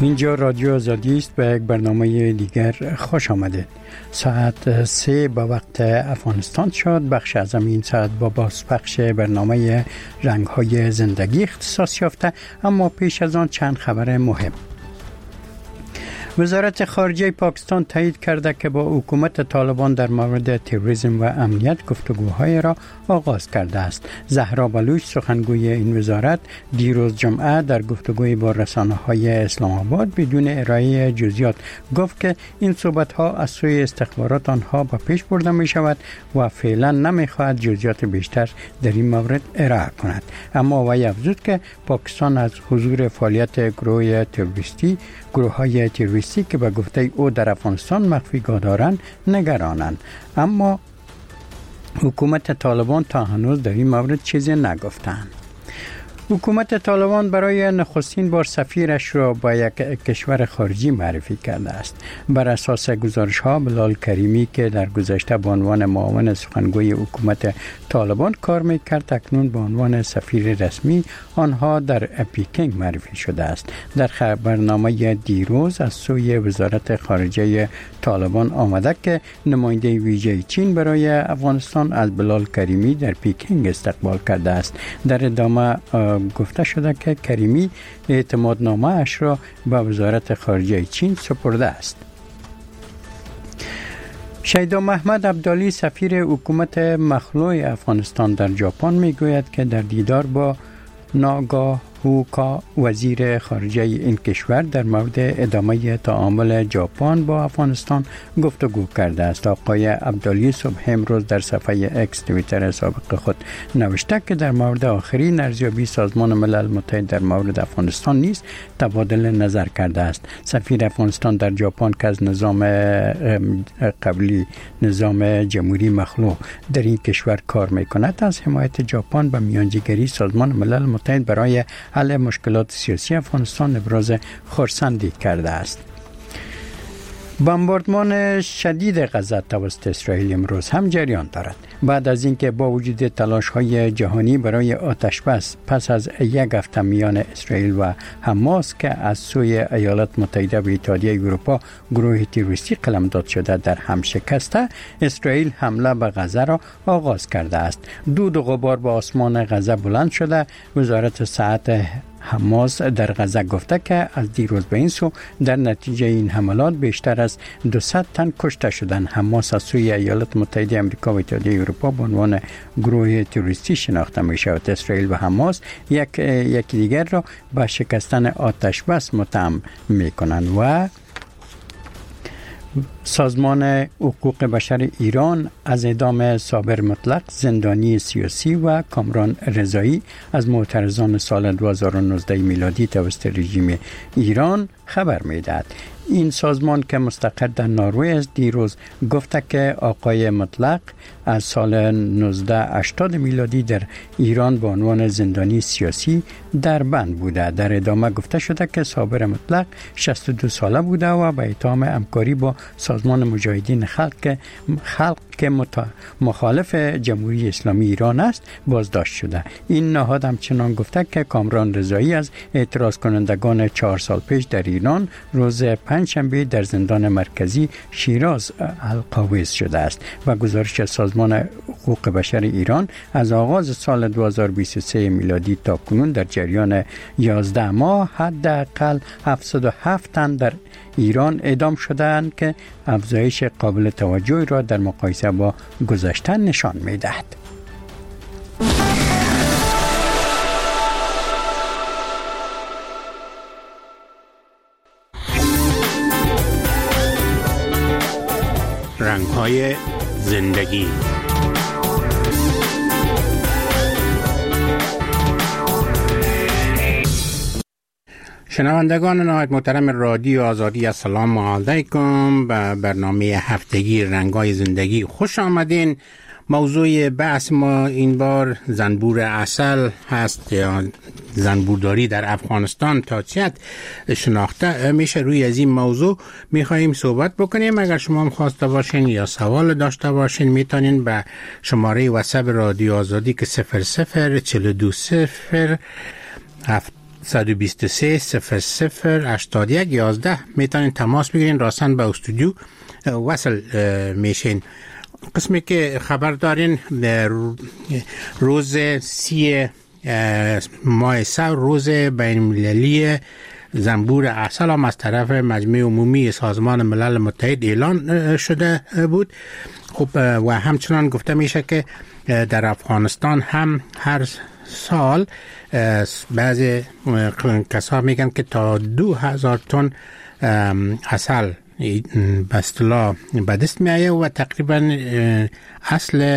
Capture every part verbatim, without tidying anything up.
اینجا رادیو آزادی است و یک برنامه دیگر خوش آمدید. ساعت سه با وقت افغانستان شد. بخش از این ساعت با بازپخش برنامه رنگ‌های زندگی اختصاص یافته، اما پیش از آن چند خبر مهم. وزارت خارجه پاکستان تایید کرده که با حکومت طالبان در مورد تروریسم و امنیت گفتگوهای را آغاز کرده است. زهرا بلوچ سخنگوی این وزارت دیروز جمعه در گفتگوی با رسانه‌های اسلام آباد بدون ارائه جزئیات گفت که این صحبت‌ها از سوی استخبارات آنها به پیش برده می شود و فعلا نمی خواهد جزئیات بیشتر در این مورد ارائه کند. اما وی افزود که پاکستان از حضور فعالیت گروه تروریستی گروه‌های تروریستی که به گفته او در افغانستان مخفیگاه دارند نگرانند، اما حکومت طالبان تا هنوز در این مورد چیزی نگفتند. حکومت طالبان برای نخستین بار سفیرش را با یک کشور خارجی معرفی کرده است. بر اساس گزارش‌ها بلال کریمی که در گذشته به عنوان معاون سخنگوی حکومت طالبان کار می‌کرد، اکنون به عنوان سفیر رسمی آنها در پکینگ معرفی شده است. در خبرنامه دیروز از سوی وزارت خارجه طالبان آمده که نماینده ویژه چین برای افغانستان از بلال کریمی در پکینگ استقبال کرده است. در ادامه گفته شده که کریمی اعتمادنامه اش را به وزارت خارجه چین سپرده است. شیدا محمد عبدالی سفیر حکومت مخلوع افغانستان در ژاپن میگوید که در دیدار با ناگاهوکا وزیر خارجه این کشور در مورد ادامه تعامل ژاپن با افغانستان گفتگو کرده است. آقای عبدالی صبح امروز در صفحه اکس توییتر سابق خود نوشته که در مورد آخرین ارزیابی سازمان ملل متحد در مورد افغانستان نیز تبادل نظر کرده است. سفیر افغانستان در ژاپن که از نظام قبلی نظام جمهوری مخلوع در این کشور کار می‌کند، از حمایت ژاپن به میانجیگری سازمان ملل متحد برای حل مشکلات سیاسی افغانستان ابراز خرسندی کرده است. بمباردمان شدید غزه توسط اسرائیل امروز هم جریان دارد. بعد از اینکه با وجود تلاش‌های جهانی برای آتشبس پس از یک هفته میان اسرائیل و حماس که از سوی ایالات متحده و اتحادیه اروپا گروه تروریستی قلمداد شده در هم شکسته، اسرائیل حمله به غزه را آغاز کرده است. دود و غبار به آسمان غزه بلند شده. وزارت صحت حماس در غزه گفته که از دیروز به این سو در نتیجه این حملات بیشتر از دویست تن کشته شدند. حماس از سوی ایالات متحده آمریکا و اتحادیه اروپا به عنوان گروه تروریستی شناخته می شود. اسرائیل و حماس یک یکی دیگر را به شکستن آتش بس متهم می کنند و سازمان حقوق بشر ایران از اعدام صابر مطلق زندانی سیاسی و کامران رضایی از معترضان سال دو هزار و نوزده میلادی توسط رژیم ایران خبر می‌دهد. این سازمان که مستقر در نروژ است دیروز گفته که آقای مطلق از سال نوزده هشتاد میلادی در ایران به عنوان زندانی سیاسی در بند بوده. در ادامه گفته شده که صابر مطلق شصت و دو ساله بوده و به اتهام همکاری با سازمان مجاهدین خلق خلق که مخالف جمهوری اسلامی ایران است بازداشت شده. این نهاد همچنان گفته که کامران رضایی از اعتراض کنندگان چهار سال پیش در ایران روز پنجشنبه در زندان مرکزی شیراز القاویز شده است و گزارش سازمان حقوق بشر ایران از آغاز سال دو هزار و بیست و سه میلادی تا کنون در جریان یازده ماه حداقل هفتصد و هفت تن در ایران اعدام شدند که افزایش قابل توجهی را در مقایسه با گذشته نشان می‌دهد. رنگ‌های زندگی. شنوندگان نهایت محترم رادیو آزادی، السلام علیکم. به برنامه هفتگی رنگ‌های زندگی خوش آمدین. موضوع بحث ما این بار زنبور عسل هست یا زنبورداری در افغانستان تا چه حد شناخته میشه. روی از این موضوع میخواییم صحبت بکنیم. اگر شما هم خواسته باشین یا سوال داشته باشین میتونین به شماره واتساپ رادیو آزادی که صفر صفر چهل و دو صفر هفت صد و بیست و سه صفر صفر هشتاد و یک یازده میتونین تماس بگیرین، راستن به استودیو وصل میشین. قسمی که خبر دارین روز سی ماه سر روز بین المللی زنبور عسل هم از طرف مجمع عمومی سازمان ملل متحد اعلان شده بود. خب و همچنان گفته میشه که در افغانستان هم هر سال بعضی کسا میگن که تا دو هزار تن عسل به اصطلاح به دست میایه و تقریبا اصل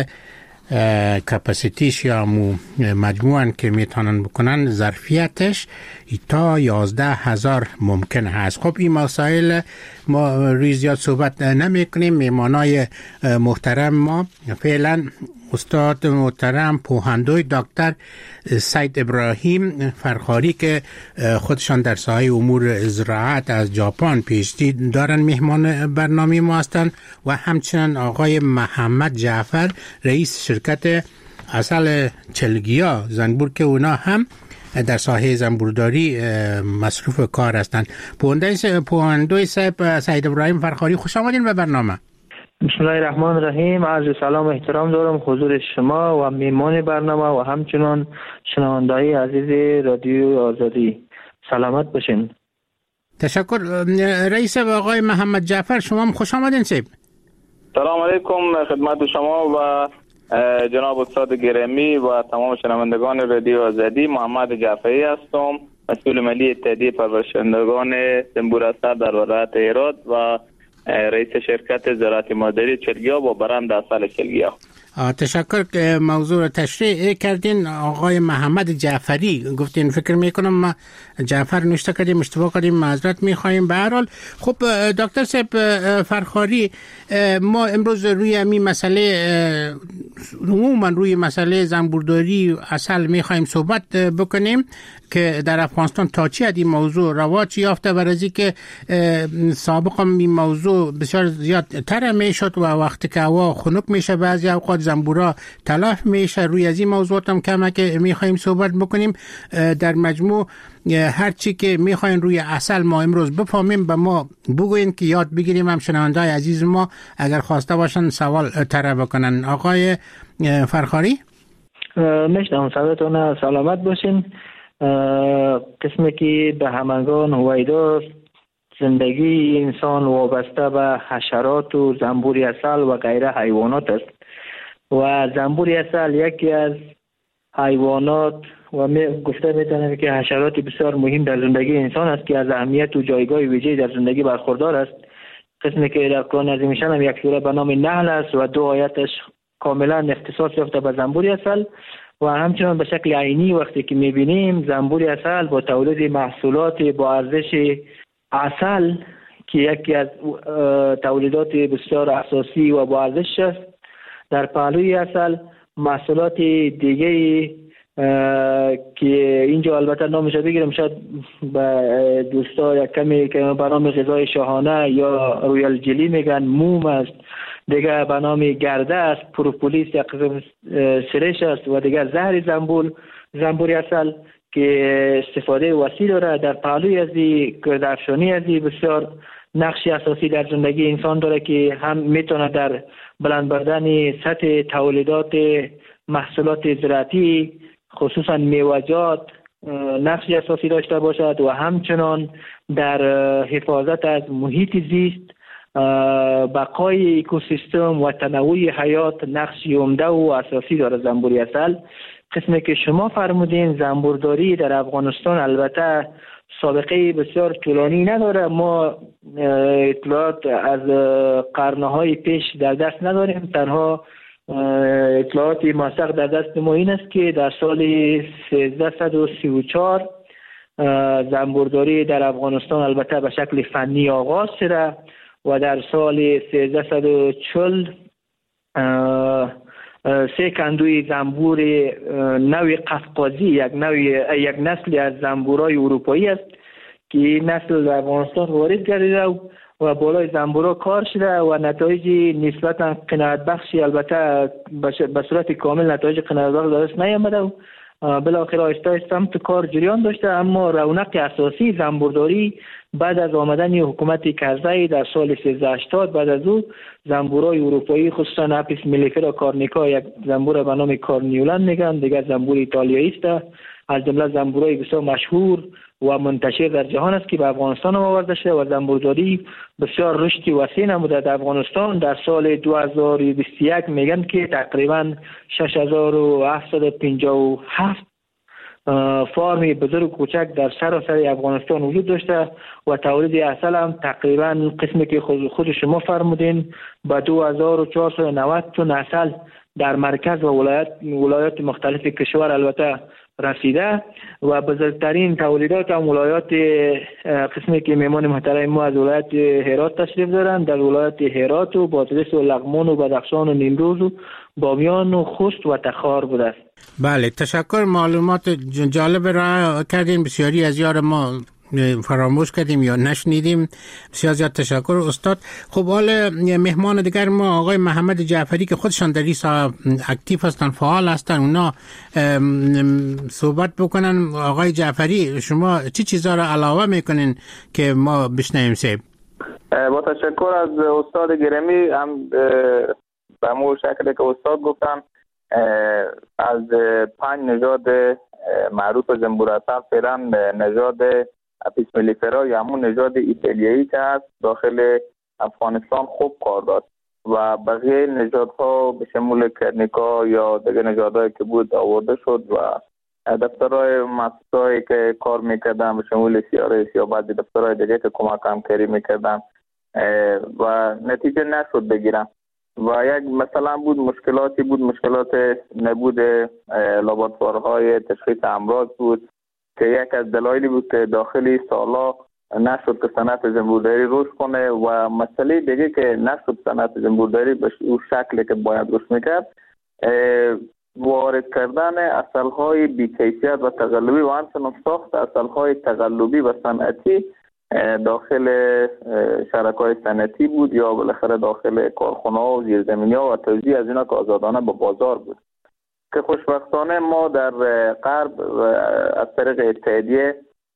کپاسیتیش یا مجموعاً که میتونن بکنن ظرفیتش تا یازده هزار ممکن هست. خب این مسائل ما روی زیاد صحبت نمی کنیم. میمانای محترم ما فعلا استاد محترم پوهندوی دکتر سید ابراهیم فرخاری که خودشان در ساحه امور زراعت از ژاپن پیشتی دارن مهمان برنامه ما هستند و همچنین آقای محمد جعفر رئیس شرکت عسل چلگیا زنبور که اونا هم در ساحه زنبورداری مصروف کار هستند. پوهندوی سید ابراهیم فرخاری خوش آمدین به برنامه. بسم الله الرحمن الرحیم. عرض سلام و احترام دارم حضور شما و میمان برنامه و همچنان شنونده‌های عزیز رادیو آزادی. سلامت باشین. تشکر. رئیس آقای محمد جعفر شما هم خوش آمدین. سیب سلام علیکم خدمت شما و جناب استاد گرامی و تمام شنوندگان رادیو آزادی. محمد جعفری هستم، مسئول ملی اتحادیه پرورشندگان زنبور عسل در ولایت هرات و رئیس شرکت زراعت مادری چلگیا با برند عسل چلگیا. تشکر که موضوع رو تشریح کردین. آقای محمد جعفری گفتین، فکر میکنم ما جعفر نوشته کردیم اشتباه کردیم، معذرت میخوایم. به هر حال خب دکتر صاحب فرخاری، ما امروز روی همین مسئله عموما روی مسئله زنبورداری عسل میخوایم صحبت بکنیم که در افغانستان تا چی این موضوع رواج یافته و از اینکه سابقا این موضوع بسیار زیاد تر میشد و وقتی که هوا خنک میشه بعضی اوقات زنبورا تلف میشه. روی از این موضوع هم کمه که میخوایم صحبت بکنیم. در مجموع هر چی که میخواین روی عسل ما امروز بفهمیم به ما بگوین که یاد بگیریم، هم شنونده‌های عزیز ما اگر خواسته باشن سوال طرح بکنن. آقای فرخاری مشتم صداتون سلامت باشین. قسمی که به همگان هویدا زندگی انسان وابسته به حشرات و زنبور عسل و غیره حیوانات است و زنبور عسل یکی از حیوانات و می گفته میتونم که حشرات بسیار مهم در زندگی انسان است که از اهمیت و جایگاه ویژه‌ای در زندگی برخوردار است. قسمی که در قرآن عظیم شان هم یک سوره به نام نحل است و دو آیاتش کاملا اختصاص یافته به زنبور عسل و همچنان به شکل عینی وقتی که میبینیم زنبور عسل با تولید محصولات با ارزش عسل که یکی از تولیدات بسیار اساسی و با ارزش است، در پهلوی عسل محصولات دیگه که اینجا البته نامش بگیرم شاید به دوستا یک کمی که به نام غذای شاهانه یا رویال جلی میگن، موم است، دیگه به نام گرده است، پروپولیس یک قسم سرش است و دیگه زهر زنبور زنبور عسل که استفاده وسیع داره. در پهلوی ازی گردافشانی ازی بسیار نقشی اساسی در زندگی انسان داره که هم میتونه در بلند بردن سطح تولیدات محصولات زراعتی خصوصا میوه‌جات نقشی اساسی داشته باشد و همچنان در حفاظت از محیط زیست، بقای اکوسیستم و تنوع حیات نقشی عمده و اساسی داره زنبور عسل. قسمی که شما فرمودین زنبورداری در افغانستان البته سابقه بسیار طولانی نداره. ما اطلاعات از قرنهای پیش در دست نداریم، تنها اطلاعات موثق در دست ما این است که در سال سیزده و سی و چهار زنبورداری در افغانستان البته به شکل فنی آغاز شده و در سال سیزده و چهل سه کندوی زنبور نوع قفقازی، یک نوع یک نسل از زنبورای اروپایی است که این نسل در افغانستان وارد گردیده و بالای زنبورا کار شده و نتایج نسبتا قناعت بخشی البته به صورت کامل نتایج قناعت بخش دست نیامده بالاخره آهسته آهسته سمت کار جریان داشته، اما رونق اساسی زنبورداری بعد از آمدن حکومت کرزی در سال سیزده هشتاد، بعد از او زنبورای اروپایی خصوصا اپیس ملیفرا کارنیکا، یک زنبور به نام کارنیولن میگن، دیگر زنبور ایتالیایی است، از جمله زنبورای بسیار مشهور و منتشر در جهان است که به افغانستان آورده شده و زنبورداری بسیار رشد وسیع نموده در افغانستان. در سال دو هزار و بیست و یک میگن که تقریبا شش هزار و هفتصد و پنجاه و هفت فارم بزرگ کوچک در سراسر افغانستان وجود داشته و تولید عسل هم تقریبا قسمی که خود, خود شما فرمودین به دو هزار و چهارصد و نود تن عسل در مرکز و ولایت ولایات مختلف کشور البته رسیده و بزرگترین تولیدات هم ولایات قسمی که میمان محترم ما از ولایت هرات تشریف دارند، در ولایت هرات و بادغیس و لغمان و بدخشان و نیمروز و بامیان و خوست و تخار بوده است. بله، تشکر، معلومات جالب را کردین. بسیاری از یار ما فراموش کردیم یا نشنیدیم. بسیار زیاد تشکر استاد. خب حالا مهمان دیگر ما آقای محمد جعفری که خودشان در این ساحه اکتیو هستن، فعال هستن، اونا صحبت بکنن. آقای جعفری، شما چی چیزا را علاوه میکنین که ما بشنویم؟ سیب با تشکر از استاد گرامی. هم به مو شکلی که استاد گفتن از پنج نژاد معروف زنبور عسل فعلا نژاد اپیس ملیفرا یا همون نژاد ایتالیایی که هست داخل افغانستان خوب کار داد و بقیه نژادها به شمول کرنیکا یا دیگه نژادهایی که بود آورده شد و دفترهای مؤسسه‌ای که کار میکردن به شمول سیاره یا بعضی دفترهای دیگه که کمک همکاری میکردن و نتیجه نشد بگیرن و یک مثلا بود مشکلاتی بود مشکلات نبود لابراتوارهای تشخیص امراض بود که یک از دلایلی بود که داخلی سالا نشد که صنعت زنبورداری رشد کنه و مسئله دیگه که نشد صنعت زنبورداری به اون شکلی که باید رشد میکرد وارد کردن عسل‌های بی‌کیفیت و تقلبی و همچنین ساخت عسل‌های تقلبی و صنعتی داخل شرکای صنعتی بود یا بالاخره داخل کارخانه‌ها و زیرزمینی‌ها و توزیع از اینا که آزادانه به بازار بود که خوشبختانه ما در غرب از طریق اتحادیه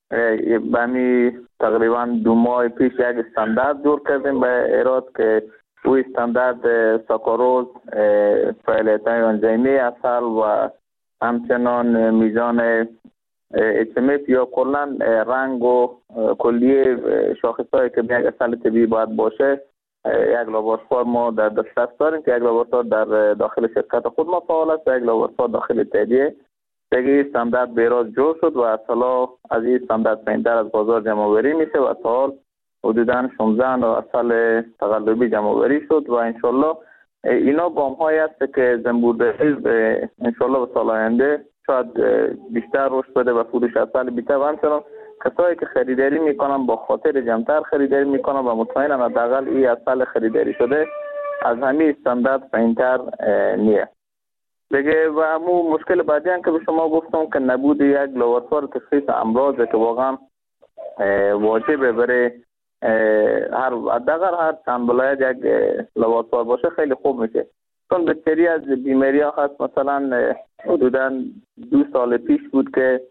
بمی تقریبا دو ماه پیش یک استاندارد جور کردیم به ایراد که او استاندارد ساکاروز، فعالیت‌های انزیمی عسل و همچنان میزان اچ ام اف یا کلا رنگ و کلیه شاخص‌هایی که یک عسل طبیعی باید باشه یک لابراتوار ما در دسترس داریم که یک لابراتوار در داخل شرکت خود ما فعال است و یک لابراتوار داخل اتحادیه دیگه استاندارد بیراز جور شد و اصلا از این استاندارد پایین‌تر از بازار جمع‌آوری میشه و تا حال حدوداً شانزده عسل تقلبی جمع‌آوری شد و انشالله اینا گام‌هایی است که زنبورداری انشالله به سال آینده شاید بیشتر رشد بده و فروش عسل بیشتر و همچنان کسایی که خریداری میکنن با خاطر جمع‌تر خریداری میکنن و مطمئنن حداقل این عسل خریداری شده از همین استاندارد پایین‌تر نیه دیگه. و همون مشکل بعدی هم که به شما گفتم که نبود یک لابراتوار تشخیص امراض که واقعا واجبه برای هر حداقل هر چند ولایت یک لابراتوار باشه خیلی خوب میشه، چون بسیاری از بیماری ها هست. مثلا حدودا دو سال پیش بود که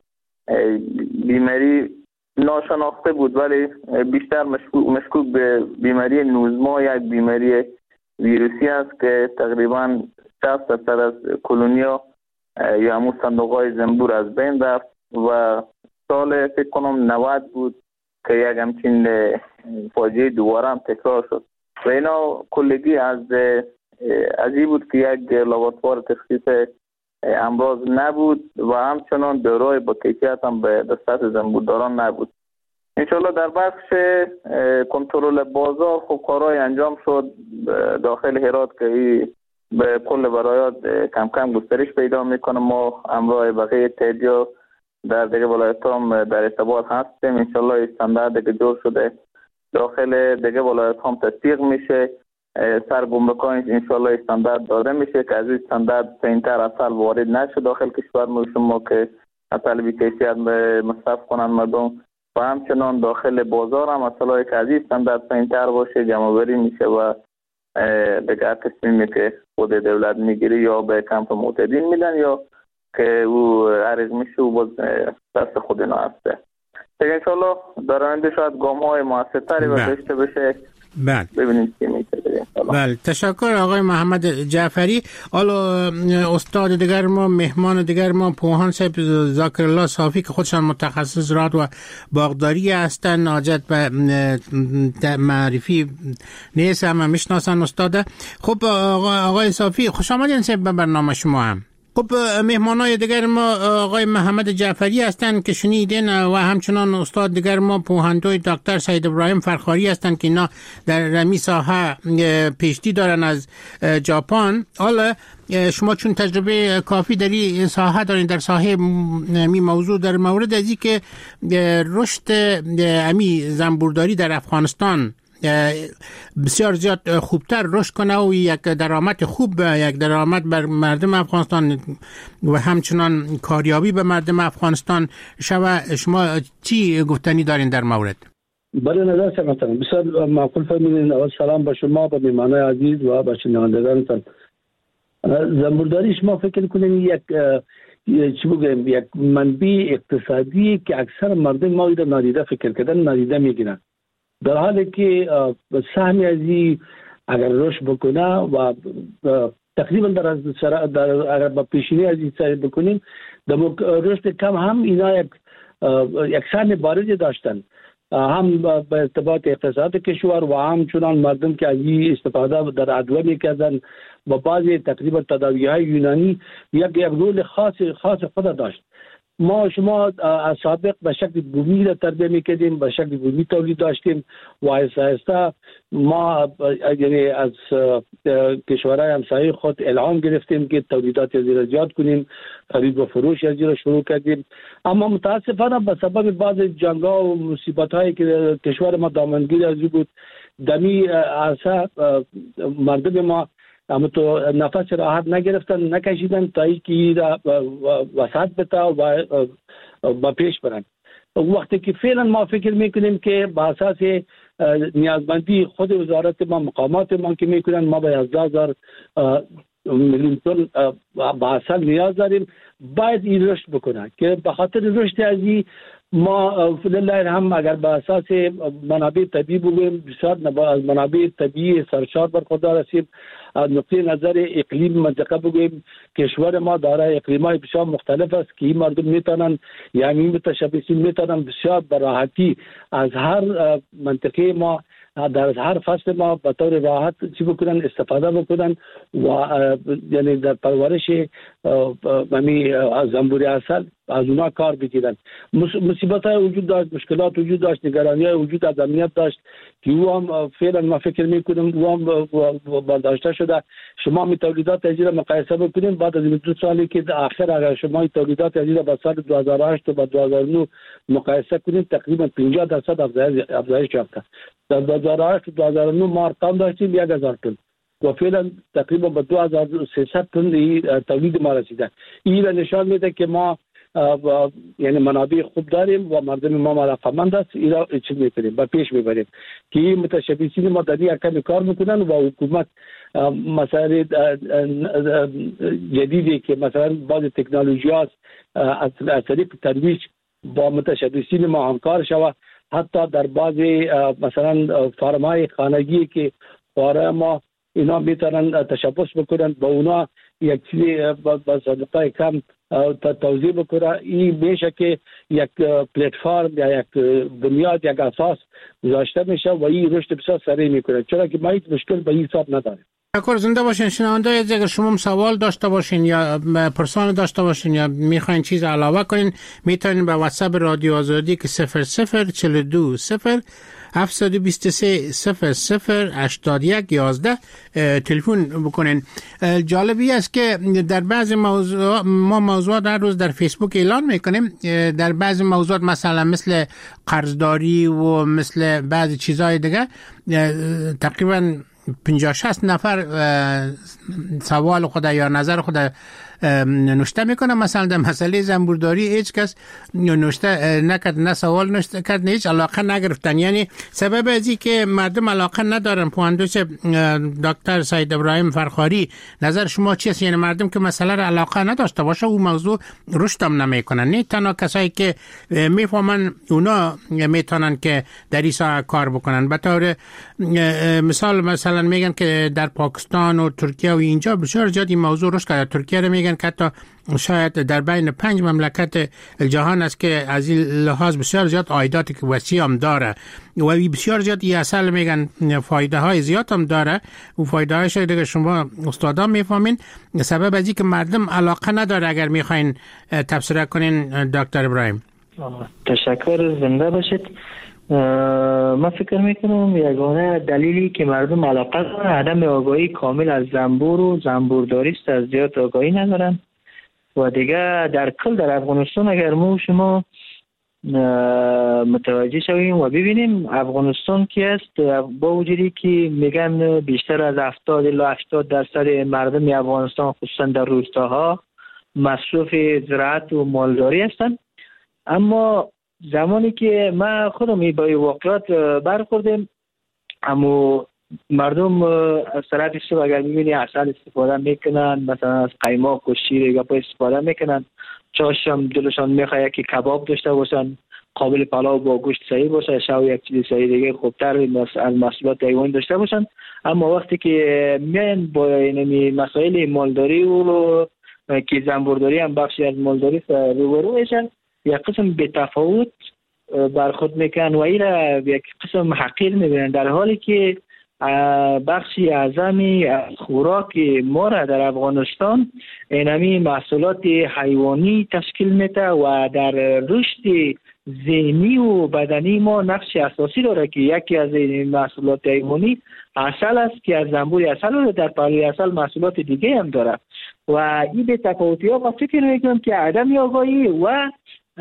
بیماری ناشناخته بود ولی بیشتر مشکوک به بیماری نوزما، یک بیماری ویروسی است که تقریبا شصت درصد از کلونیا یا همون صندوق‌های زنبور از بین رفت و سال فکر کنم نود بود که یک همچین فاجعه دوباره هم تکرار شد و اینا کلگی از از این بود که یک لابراتوار تشخیص امراض نبود و همچنان داروی با کیفیت هم به دسترس زنبورداران نبود. انشالله در بخش کنترل بازار خب کارهای انجام شد داخل هرات که به کل برایات کم کم گسترش پیدا میکنه. ما همراه بقیه اتحادیه در دیگه ولایت هم در ارتباط هستیم. انشالله استاندارد که جور شده داخل دیگه ولایت هم تطبیق میشه، سرگمرکان انشالله استاندارد داده میشه که از این استاندارد پایین‌تر عسل وارد نشه داخل کشور ما که عسل بی کیفیت مصرف کنن مردم و همچنان داخل بازار هم عسلایی که از این استاندارد پایین‌تر باشه جمع‌آوری میشه و دیگه تصمیمی که خود دولت میگیره یا به کمپ معتادین میدن یا که او عریض میشه و باز دست خود اینا هسته. دیگه انشالله در آینده شاید گام های موثرتری و داشته بشه. بله ببینیم چی میشه. بله تشکر آقای محمد جعفری. حالا استاد دیگر ما، مهمان دیگر ما، پوهان صاحب ذاکر الله صافی که خودشان متخصص زراعت و باغداری هستند، حاجت به معرفی نیست، همه میشناسن استاد. خب آقای صافی خوش آمدین صاحب به برنامه شما. هم خب مهمانای دیگر ما آقای محمد جعفری هستند که شنیدین و همچنان استاد دیگر ما پوهندوی دکتر سید ابراهیم فرخاری هستند که اینا در رمی ساحه پیشتی دارن از ژاپن. حالا شما چون تجربه کافی در این ساحه دارین، در ساحه می موضوع در مورد ازی که رشد امی زنبورداری در افغانستان بسیار زیاد خوبتر رشد کنه و یک درآمد خوب، یک درآمد بر مردم افغانستان و همچنان کاریابی به مردم افغانستان شوه، شما چی گفتنی دارین در مورد؟ بله نظر سمتن بسیار معقول فرمودین. اول سلام به شما، به مهمانان عزیز و به شنوندگانتان. زنبورداری شما فکر کنین یک چی بگم یک منبع اقتصادی که اکثر مردم ما اینا نادیده فکر کردن، نادیده میگیرن، در حالی که سهمی ازی اگر رشد بکنه و تقریبا در در اگر با پیشینی ازی سعی بکنیم در رشد کم هم اینا یک یک سهم بارزی داشتن، هم به ارتباط اقتصاد کشور و هم چنان مردم که ازی استفاده در ادویه میکردن و بعضی تقریبا تداوی‌های یونانی یک یک رول خاص خاص خود داشت. ما شما از سابق به شکل بومی را تربیه میکردیم، به شکل بومی تولید داشتیم و آهسته آهسته ما یعنی از کشورهای همسایه خود الهام گرفتیم که تولیدات از را زیاد کنیم، خرید و فروش از را شروع کردیم. اما متاسفانه به سبب بعض جنگ‌ها و مصیبت‌هایی که کشور ما دامنگیر از بود، دمی عرصه مردم ما اما تو نفس راحت نگرفتن، نکشیدن تا اینکه وسعت بتا و با پیش برن. وقتی که فعلا ما فکر میکنیم که با اساس نیازمندی خود وزارت ما، مقامات ما که میکنن، ما به یازده هزار میلیون تن با اصل نیاز داریم، باید این رشد بکنه که به خاطر رشد ازی ما فلله الحمد اگر به اساس منابع طبیعی بگویم بسیار از منابع طبیعی سرشار برخوردار هستیم. از نقطه نظر اقلیم منطقه بگویم کشور ما دارای اقلیم‌های بسیار مختلف است که این مردم میتونن یعنی متشبثین میتونن بسیار به راحتی از هر منطقه ما در هر فصل ما به طور راحت چی بکنن استفاده بکنن و یعنی در پرورش ممی زنبور عسل از اونا کار بگیرن. مصیبت های وجود داشت، مشکلات وجود داشت، نگرانی های وجود از امنیت داشت که او هم فعلا ما فکر میکنم او هم برداشته شده. شما می تولیدات ازی را مقایسه بکنیم بعد از دو سالی که آخر اگر شما تولیدات ازی را با سال دو هزار و هشت و با دو هزار و نه مقایسه کنیم تقریبا پنجاه درصد افزایش یافته. در دو هزار و هشت و دو هزار و نه ما ارقام داشتیم یک هزار تن و فعلا تقریبا به دو هزار و سیصد تن تولید ما رسیده. این را نشان میده که ما یعنی منابع خوب داریم و مردم ما علاقه‌مند است. اینا چی می‌کنیم با پیش میبریم که متشبثین ما در این کمی کار میکنن و حکومت مسائل جدیدی که مثلا بعض تکنولوژی‌ها از طریق ترویج با متشبثین ما همکار شود. حتی در بعضی مثلا فارم‌های خانگی که فارم ما اینا میتونن تشبث بکنن با اونا یک چیزی با صدقه کم توضیح بکنه. این میشه که یک پلتفرم یا یک بنیاد یک اساس گذاشته میشه و این رشد بسیار سریع میکنه، چرا که ما هیچ مشکل به این حساب نداریم. اگر زنده باشین شنونده، اگر شما سوال داشته باشین یا پرسان داشته باشین یا میخواین چیز علاوه کنین میتونین به واتساپ رادیو آزادی که صفر صفر چهل و دو صفر هفتصد و بیست و سه صفر صفر هشتاد و یک یازده تلفن بکنین. جالبی است که در بعضی موضوع ما موضوعات هر روز در فیسبوک اعلان میکنیم، در بعضی موضوعات مثلا مثل قرضداری و مثل بعضی چیزهای دیگه تقریبا پنجاه شصت نفر سوال خود یا نظر خود نوشته میکنه. مثلا در مسئله زنبورداری هیچ کس نوشته نکرد، نه سوال نوشته کرد، نه هیچ علاقه نگرفتن. یعنی سبب ازی که مردم علاقه ندارن. پواندوش دکتر سید ابراهیم فرخاری، نظر شما چیست؟ یعنی مردم که مسئله را علاقه نداشته باشه اون موضوع رشد هم نمیکنن، نه تنها کسایی که میفهمن اونا میتونن که در این ساحه کار بکنن. به طور مثال مثلا میگن که در پاکستان و ترکیه و اینجا بسیار زیاد این موضوع رشد کرده. ترکیه رو میگن که حتی شاید در بین پنج مملکت جهان است که از این لحاظ بسیار زیاد عایداتی که وسیع هم داره و بسیار زیاد این اصل میگن فایده های زیاد هم داره و فایده هایش دیگه شما استادان میفهمین. سبب ازی که مردم علاقه نداره. اگر میخواین تفسیر کنین دکتر ابراهیم. تشکر، زنده باشید. من فکر میکنم یگانه دلیلی که مردم علاقه دارن عدم آگاهی کامل از زنبور و زنبورداری است. از زیاد آگاهی ندارن و دیگه در کل در افغانستان اگر ما شما متوجه شویم و ببینیم افغانستان که است، با وجودی که میگن بیشتر از هفتاد الی هشتاد درصد مردم افغانستان خصوصا در روستاها مصروف زراعت و مالداری هستند، اما زمانی که ما خودم با واقعیت برخوردیم، اما مردم از طرف صبح اگر میبینی عسل استفاده میکنن، مثلا از قیماق و شیر یا استفاده میکنن، چاشم دلشان میخواد که کباب داشته باشن، قابل پلاو با گوشت صحیح باشه، شاو یک چیز صحیح دیگه خوبتر از محصولات حیوانی داشته باشن. اما وقتی که میان با این مسائل مالداری و که زنبورداری هم بخشی از مالداری روبرو میشن، یک قسم به تفاوت برخورد میکنن و این را یک قسم حقیر میبینن، در حالی که بخشی اعظمی از خوراک ما را در افغانستان اینمی محصولات حیوانی تشکیل میده و در رشد ذهنی و بدنی ما نقش اساسی داره که یکی از این محصولات حیوانی عسل است که از زنبور عسل و در پهلوی عسل محصولات دیگه هم داره و این به تفاوتی ها با فکر میکنم که عدم آگاهی و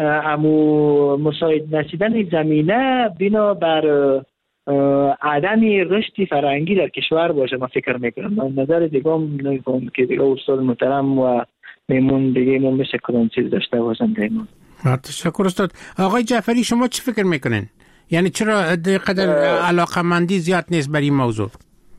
امو مساعد نشدن زمینه بنا بر عدم رشد فرهنگی در کشور باشه. من فکر میکنم من نظر دیگه هم نمیکنم که دیگه استاد محترم و میمون دیگه ما میشه کدام چیز داشته باشن دیگه. تشکر استاد. آقای جعفری شما چی فکر میکنین؟ یعنی چرا قدر علاقه مندی زیاد نیست بر این موضوع؟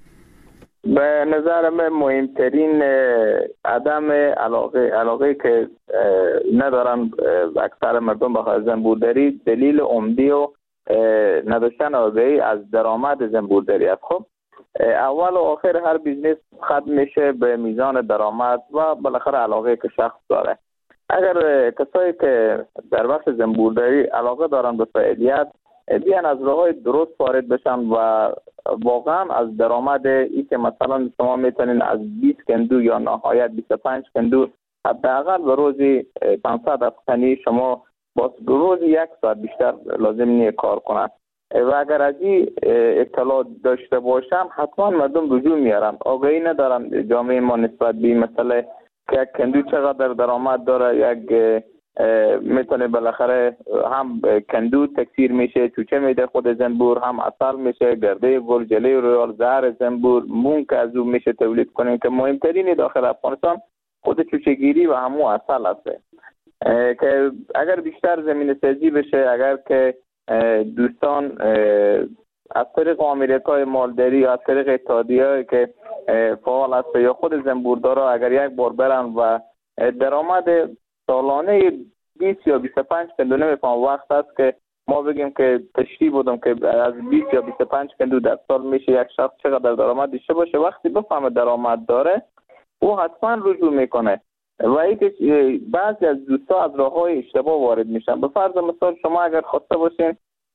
به نظر من مهمترین عدم علاقه علاقه که ندارن اکثر مردم به زنبورداری دلیل عمده و نداشتن آگاهی از درآمد زنبورداری است. خب اول و آخر هر بیزنس ختم میشه به میزان درآمد و بالاخره علاقه که شخص داره. اگر کسایی که در بخش زنبورداری علاقه دارن به فعالیت بیان از راههای درست وارد بشن و واقعا از درآمد ای که مثلا شما میتونین از بیست کندو یا نهایت بیست و پنج کندو حداقل به روزی پانصد افغانی شما با روزی یک ساعت بیشتر لازم نیه کار کنن و اگر از این اطلاع داشته باشن حتما مردم رجوع میارن. آگاهی ندارن جامعه ما نسبت به مثلا که یک کندو چقدر درآمد داره، یک میتونه بالاخره هم کندو تکثیر میشه، چوچه میده خود زنبور، هم عسل میشه، گرده گل، جلی رویال، زهر زنبور، مون که از اون میشه تولید کنیم که مهمترین داخل افغانستان خود چوچه گیری و همو عسل هسته که اگر بیشتر زمین سازی بشه، اگر که دوستان از طریق آمریکای مالداری یا از طریق اتحادیه‌ای که فعال است یا خود زنبوردارا اگر یک بار برن و درآمد سالانه بیست یا بیست و پنج کندو نمیفهم وقت است که ما بگیم که تشریح بودم که از بیست یا بیست و پنج کندو در سال میشه یک شخص چقدر درآمد داشته باشه، وقتی بفهمه درآمد داره او حتما رجوع میکنه و اینکه بعضی از دوستا از راههای اشتباه وارد میشن. به فرض مثال شما اگر خواسته باشین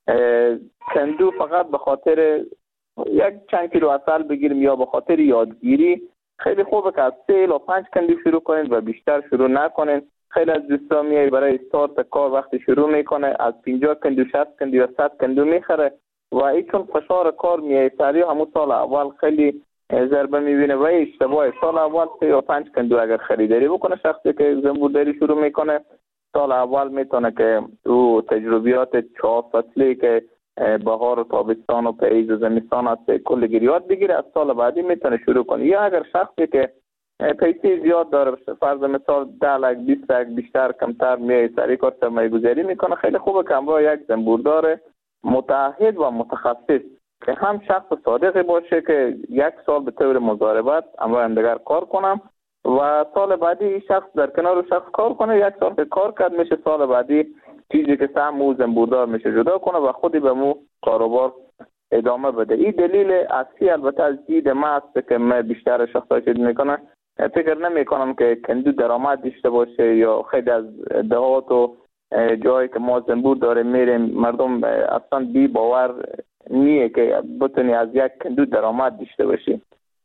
کندو فقط به خاطر یک چند کیلو عسل بگیریم یا به خاطر یادگیری، خیلی خوبه که از سه الی پنج کندو شروع کنین و بیشتر شروع نکنین. خیلی از دوستا میای برای استارت کار وقتی شروع میکنه از پنجاه کندو، شصت کندو یا صد کندو میخره و این چون فشار کار میای سریع همون سال اول خیلی ضربه میبینه و اشتباه. سال اول سه یا پنج کندو اگر خریداری بکنه شخصی که زنبورداری شروع میکنه، سال اول میتونه که او تجربیات چهار فصلی که بهار و تابستان و پاییز و زمستان است کل گیریات بگیره، از سال بعدی میتونه شروع کنه. یا اگر شخصی که پیسه زیاد داره، فرض مثال ده لک بیست لک بیشتر کمتر میای سری کار سرمایه گذاری میکنه. خیلی خوبه که همراه یک زنبوردار متعهد و متخصص که هم شخص صادقی باشه که یک سال به طور مضاربت همراه هم دیگر کار کنم و سال بعدی این شخص در کنار شخص کار کنه. یک سال که کار کرد میشه سال بعدی چیزی که سهم او زنبوردار میشه جدا کنه و خودی به مو کاروبار ادامه بده. این دلیل اصلی البته از دید ما است که من بیشتر شخصا که میکنن فکر نمی کنم که کندو درآمد داشته باشه یا خیلی از دهات و جایی که ما زنبور داریم میریم مردم اصلا بی باور نیه که بتونی از یک کندو درآمد داشته باشی.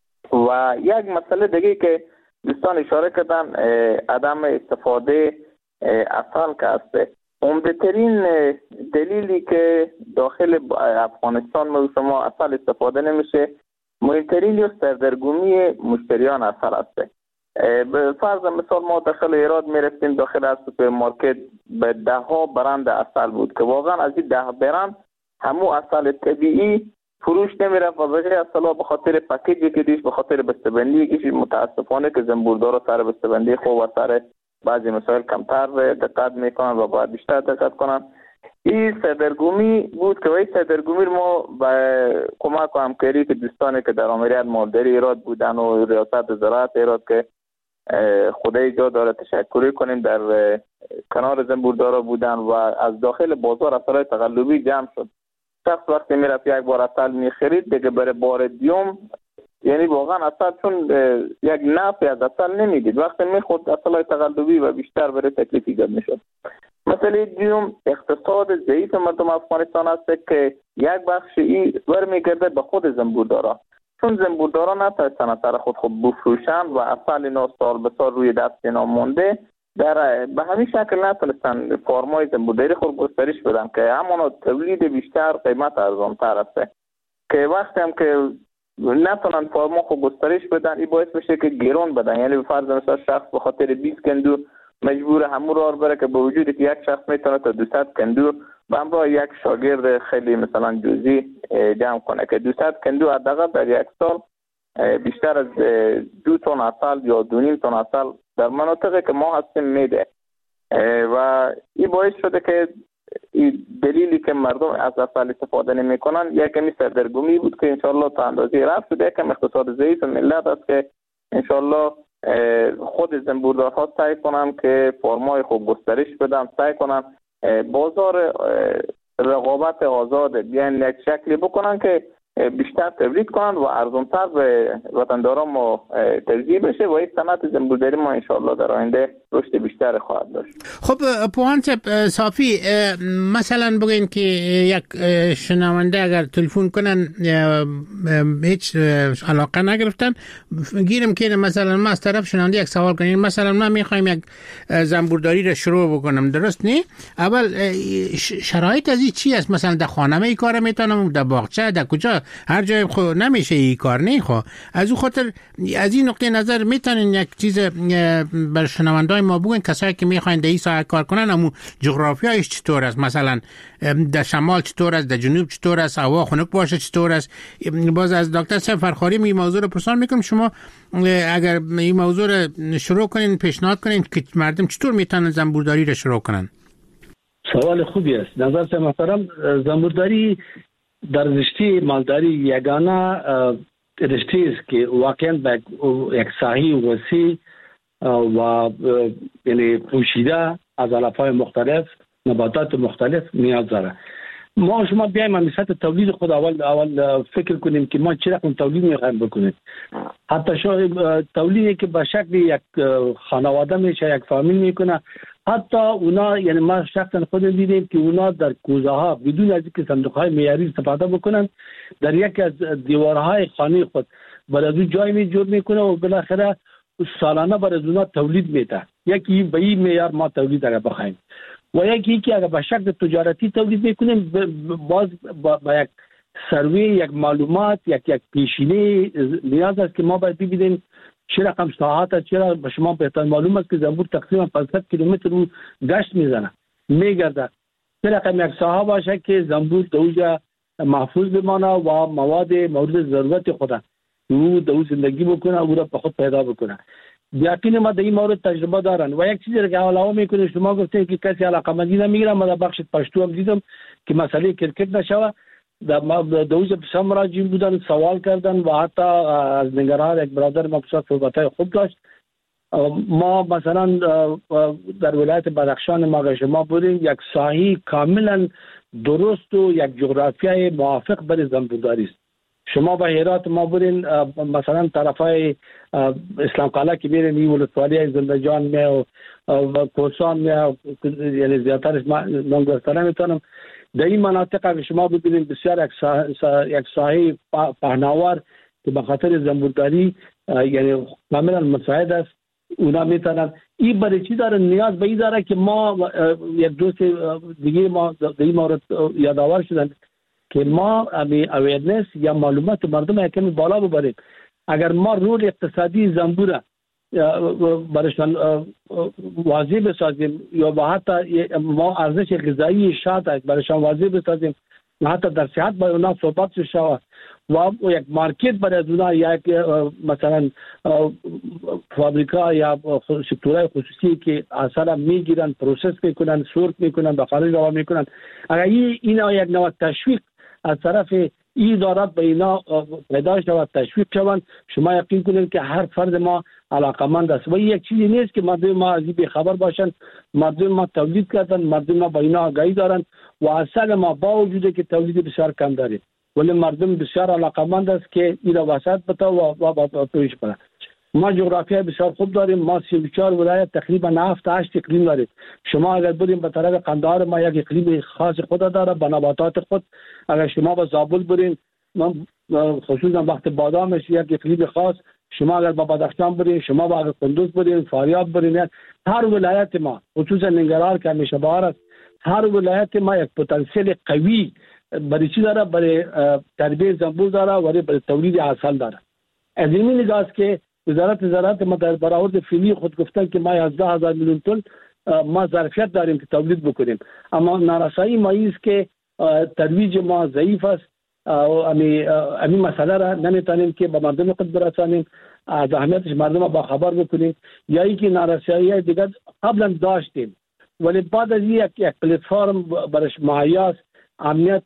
و یک مسئله دیگه که دوستان اشاره کردن عدم استفاده عسل که هسته. عمده‌ترین دلیلی که داخل افغانستان ما شما عسل استفاده نمیشه مهمترین یا سردرگمی مشتریان عسل هسته. به فرض مثال ما داخل ایراد میرفتیم داخل از سوپرمارکت به ده ها برند عسل بود که واقعا از این ده برند همو عسل طبیعی فروش نمیرفت و بقیه عسل به خاطر پکیجی که دیش به خاطر بسته‌بندی که متاسفانه که زنبوردارا سر بسته‌بندی خوب و سر بعضی مسائل کمتر دقت میکنن و باید بیشتر دقت کنن. این سردرگمی بود که وی سردرگمی ما به کمک و همکاری که دوستانی که در آمریت مالداری ایراد بودن و ریاست زراعت ایراد که خدای جا داره تشکری کنیم در کنار زنبوردارا بودن و از داخل بازار عسل‌های تقلبی جمع شد. شخص وقتی میرفت یک بار عسل میخرید دیگه برای بار دیوم یعنی واقعا عسل چون یک نفعی از عسل نمیدید، وقتی میخورد عسل‌های تقلبی و بیشتر برای تکلیف ایجاد میشد. مسئله دیوم اقتصاد ضعیف مردم افغانستان است که یک بخش ای برمیگرده به خود زنبوردارا، چون زنبوردارا نتونستن اثر خود خود بفروشن و عسل اینا سال به سال روی دست اینا مونده، در به همین شکل نتونستن فارمای زنبورداری خود گسترش بدن که همانا تولید بیشتر قیمت ارزانتر است که وقتی هم که نتونن فارما خود گسترش بدن این باعث بشه که گران بدن. یعنی به فرض مثلا شخص به خاطر بیست کندو مجبور همون راه بره که با وجودی که یک شخص میتونه تا دویست کندو به همراه یک شاگرد خیلی مثلا جزئی جمع کنه که دویست کندو حداقل در یک سال بیشتر از دو تن عسل یا دو نیم تن عسل در مناطقی که ما هستیم میده و این باعث شده که این دلیلی که مردم از عسل استفاده نمیکنن یک کمی سردرگمی بود که انشالله تا اندازه رفت شده. یک کم اقتصاد ضعیف ملت است که انشالله خود زنبوردارها سعی کنن که فرمای خوب گسترش بدن، سعی کنن بازار رقابت آزاد بیان یک شکلی بکنن که بیشتر تولید کنن و ارزانتر به وطنداران ما ترجیح بشه و این صنعت زنبورداری ما انشاءالله در آینده رشد بیشتر خواهد داشت. خب پوهان صافی مثلا بگین که یک شنونده اگر تلفن کنن هیچ علاقه نگرفتن گیرم که مثلا ما از طرف شنونده یک سوال کنیم مثلا ما میخوایم یک زنبورداری را شروع بکنم درست نی؟ اول شرایط از این چی است؟ مثلا در خانه ای کار میتونم در باغچه در کجا؟ هر جای خو نمیشه این کار نه خو از اون خاطر از این نقطه نظر میتونین یک چیز بر شنوندای ما بگین کسایی که میخواین در این ساحه کار کنن امو جغرافیایش چطور است، مثلا در شمال چطور است، در جنوب چطور است، هوا خنک باشه چطور است. باز از دکتر سفرخاری می موضوع رو پرسان میکنم شما اگر این موضوع رو شروع کنین پیشنهاد کنین که مردم چطور میتونن زنبورداری رو شروع کنن. سوال خوبی است. نظر محترم زنبورداری در رشته مالداری یگانه رشته است که واقعا به یک ساحه وسیع و یعنی پوشیده از علف‌های مختلف نباتات مختلف نیاز داره. ما شما بیایم مثلا تولید خود اول اول فکر کنیم که ما چه رقم تولید می‌خوایم بکنیم. حتی شاید تولیدی که به شکل یک خانواده میشه یک فامیل میکنه، حتی اونا یعنی ما شخصا خود دیدیم که اونا در کوزه ها بدون از اینکه صندوق های معیاری استفاده بکنن در یک از دیوارهای خانه خود برای جای می جور میکنه و بالاخره سالانه برای اونا تولید میده. یکی به این معیار ما تولید اگر بخوایم و یکی که اگر به شکل تجارتی تولید میکنیم باز با, با یک سروی یک معلومات یک یک پیشینه نیاز است که ما باید ببینیم چه رقم ساعت چرا به شما بهتر معلوم است که زنبور تقریبا پانصد کیلومتر رو گشت میزنه میگرده. چه رقم یک ساعت باشه که زنبور دوجا محفوظ بمانه و مواد مورد ضرورت خود او دو زندگی بکنه او را به خود پیدا بکنه. یقین ما در این مورد تجربه دارن. و یک چیزی که علاوه میکنه، شما گفتین که کسی علاقمندی نمیگیره، ما در بخش پشتو هم دیدم که مسئله کرکت نشوه، در دوز بسیار مراجعین بودن، سوال کردن و حتی از نگران یک برادر ما بسیار صحبت‌های خوب داشت. ما مثلا در ولایت بدخشان ما شما بودیم، یک ساحه کاملا درست و یک جغرافیای موافق برای زنبورداری است. شما به هرات ما برین، مثلا طرفای اسلام قلعه که برین، این ولسوالی زندجان می و کوسان می، یعنی زیادترش من گفتن میتونم در این مناطق اگه شما ببینید بسیار یک ساحه یک ساحه پهناور که به خاطر زنبورداری یعنی کاملا مساعد است. اونا میتونن این برای چی داره نیاز به این داره که ما یک دوست دیگه ما در این مورد یادآور شدن که ما امی اویرنس یا معلومات مردم یکمی بالا ببریم. اگر ما رول اقتصادی زنبوره برایشان واضح بسازیم یا حتی ما ارزش غذایی شاد برایشان واضح بسازیم یا حتی در صحت با اونا صحبت شود و یک مارکت برای اونا، یک مثلا فابریکا یا سکتورهای خصوصی که اصلا میگیرن، پروسس میکنن، سورت میکنن، به خارج روان میکنن، اگر اینا یک نوع تشویق از طرف این ادارات به اینا پیدا شود، تشویق شوند، شما یقین کنید که هر فرد ما علاقمند است. و این یک چیزی نیست که مردم ما از این بی‌خبر باشند. مردم ما تولید کردن، مردم ما با اینا آگاهی دارن و اصلا ما با وجود که تولید بسیار کم داریم ولی مردم بسیار علاقمند است که این را وسعت بده و با پیش بره. ما جغرافیای بسیار خوب داریم. ما سی و چهار ولایت تقریبا هفت هشت اقلیم داریم. شما اگر بریم به طرف قندهار ما یک اقلیم خاص خود داره با نباتات خود. اگر شما به زابل برین خصوصا وقت بادامش یک اقلیم خاص. شما اگر با بدخشان برین، شما با اگر کندوز برین، فاریاب برین، هر ولایت ما خصوصا ننگرهار که همیشه بهار است، هر ولایت ما یک پتانسیل قوی برای چی داره؟ برای تربیت زنبور داره و برای تولید عسل داره. از این نگاه است که وزارت زراعت ما در برآورد فعلی خود گفتن که ما یازده هزار میلیون تن ما ظرفیت داریم که تولید بکنیم، اما نارسایی ما است که ترویج ما ضعیف است. امی امی مسئله را نمیتونیم که به مردم خود برسانیم، از اهمیتش مردم با خبر بکنیم. یا اینکه نارسایی دیگر قبلا داشتیم ولی بعد از یک یک پلتفرم برش مهیا است، امنیت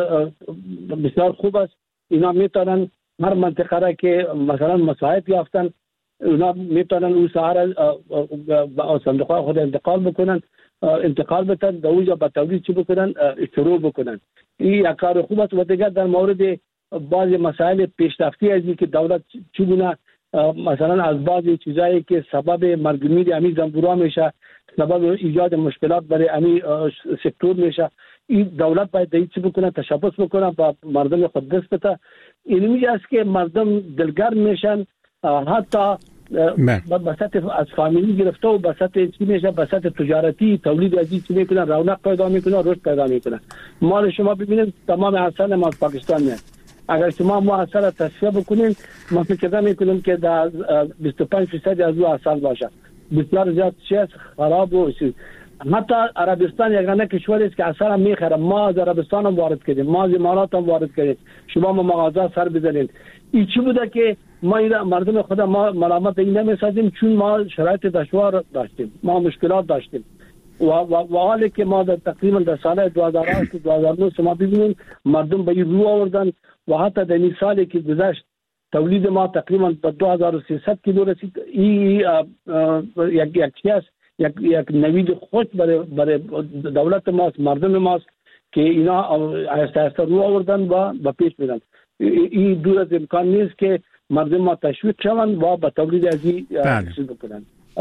بسیار خوب است. اینا میتونن هر منطقه را که مثلا مساعد یافتن اونا میتونن اون سهر با صندوق خود انتقال بکنن، انتقال بتن دوجا با تولید چی بکنن، شروع بکنن. این یک کار خوب است. و دیگر در مورد بعض مسائل پیشرفتی ازی که دولت چگونه مثلا از بعضی چیزایی که سبب مرگ میر امی زنبورا میشه، سبب ایجاد مشکلات برای امی سکتور میشه، این دولت باید دیگه چی بکنه، تشبث بکنه با مردم خود دست بده. این میگه است که مردم دلگرم میشن، حتی بساط از فامیلی گرفته و بساط چی میشه، بساط تجارتی تولید ازی چی میکنن، رونق پیدا میکنن، رشد پیدا میکنن. مال شما ببینید تمام عسل ما از پاکستان میاد. اگر شما ما عسل را تصفیه بکنین، ما فکر میکنیم که در بیست و پنج درصد از او عسل باشه. بسیار زیاد چیز خراب و حتی عربستان یگانه کشوری است که عسل هم میخره. ما از عربستان هم وارد کردیم، ما از امارات هم وارد کردیم. شما ما مغازه سر بزنید. این چی بوده که ما مردم خود ما ملامت این نمیسازیم؟ چون ما شرایط دشوار داشتیم، ما مشکلات داشتیم و و حالی که ما در تقریبا در سال دو هزار و هشت دو هزار و نه شما ببینید مردم به این رو آوردن و حتی در این سالی که گذشت تولید ما تقریبا به دو هزار و سیصد کیلو رسید. این یک یک چیز یک یک نوید خوش برای برای دولت ماست، مردم ماست که اینا آهسته آهسته رو آوردن و به پیش میرن. این دور از امکان نیست که مردم ما تشویق شوند و به تولید ازی چیز بکنن.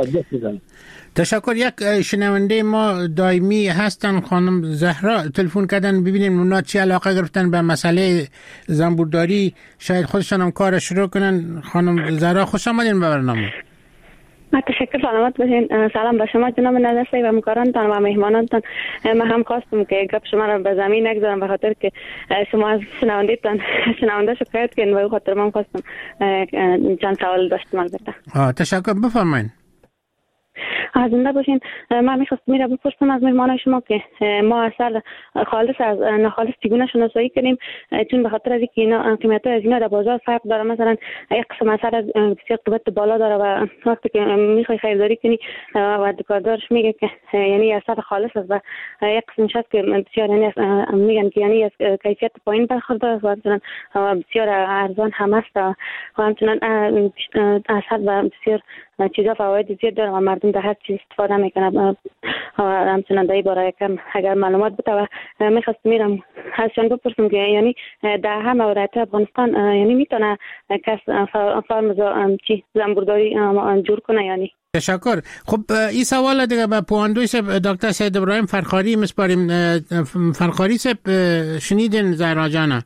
تشکر. یک شنونده ما دائمی هستن، خانم زهرا، تلفن کردن ببینیم اونا چی علاقه گرفتن به مسئله زنبورداری، شاید خودشان هم کار شروع کنن. خانم زهرا خوش آمدین به برنامه. تشکر، سلامت باشین. سلام به شما جناب نظرسایی و همکارانتان و مهمانانتان. من هم خواستم که گپ شما را به زمین نگذارم به خاطر که شما از شنوندهتان شنونده شکایت کردین و خاطر من خواستم چند سوال داشتم. البته آه تشکر، بفرمایید. زنده باشین. من میخواستم میره بپرسم از مهمانای شما که ما عسل خالص از ناخالص چگونه شناسایی کنیم، چون به خاطر اینکه اینا قیمت از اینا در بازار فرق داره. مثلا یک قسم عسل بسیار قیمت بالا داره و وقتی که میخوای خریداری کنی و دکاندارش میگه که یعنی عسل خالص است و یک قسم هست که بسیار یعنی میگن که یعنی از کیفیت پایین برخوردار است و مثلا بسیار ارزان هم است و همچنین عسل و بسیار چیزا فواید زیاد داره و مردم در هر چیز استفاده میکنن و همچنین در این باره کم اگر معلومات بده و میخواست میرم ازشان بپرسم که یعنی در همه ولایت افغانستان یعنی میتونه کس فارم چی زنبورداری جور کنه یعنی؟ تشکر. خب این سوال دیگه به پواندوی سب دکتر سید ابراهیم فرخاری مسپاریم. فرخاری سب شنیدین زهرا جانا؟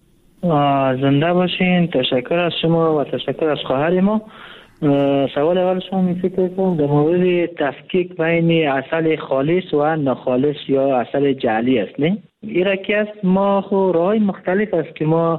زنده باشین. تشکر از شما و تشکر از خواهر ما. سوال اول شما می فکر کنم در مورد تفکیک بین عسل خالص و ناخالص یا عسل جعلی است. نه این که است ما خو راهی مختلف است که ما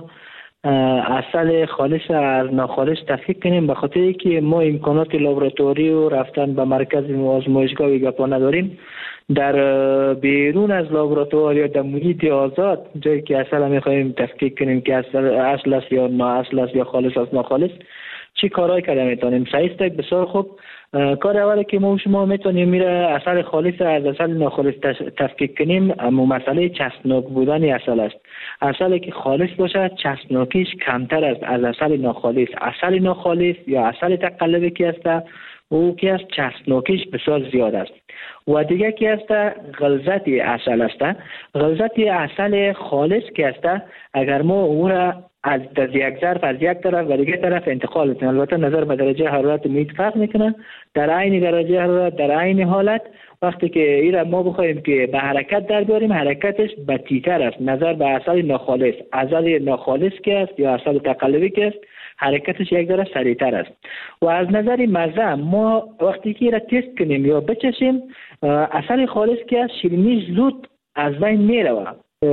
عسل خالص از ناخالص تفکیک کنیم، به خاطر اینکه ما امکانات لابراتوری و رفتن به مرکز آزمایشگاه و گپا نداریم. در بیرون از لابراتوار یا در محیط آزاد جایی که عسل میخوایم تفکیک کنیم که عسل اصل است یا نا اصل است یا خالص است ناخالص چی کارهای کرده میتونیم؟ صحیح است. بسیار خوب. کار اولی که ما شما میتونیم میره عسل خالص از عسل ناخالص تفکیک کنیم، اما مسئله چسبناک بودن عسل است. عسلی که خالص باشه چسبناکیش کمتر است از عسل ناخالص. عسل ناخالص یا عسل تقلبی که است او که است چسبناکیش بسیار زیاد است. و دیگه که است غلظت عسل است. غلظت عسل خالص که است اگر ما او را از یک ظرف از یک طرف و دیگه طرف انتقال بدیم، البته نظر به درجه حرارت محیط فرق میکنه، در عین درجه حرارت در عین حالت وقتی که این ما بخوایم که به حرکت در بیاریم حرکتش بطی‌تر است نظر به عسل ناخالص. عسل ناخالص که است یا عسل تقلبی که است حرکتش یک ذره سریعتر است. و از نظر مزه ما وقتی که را تست کنیم یا بچشیم عسل خالص که است شیرینیش زود از بین میره،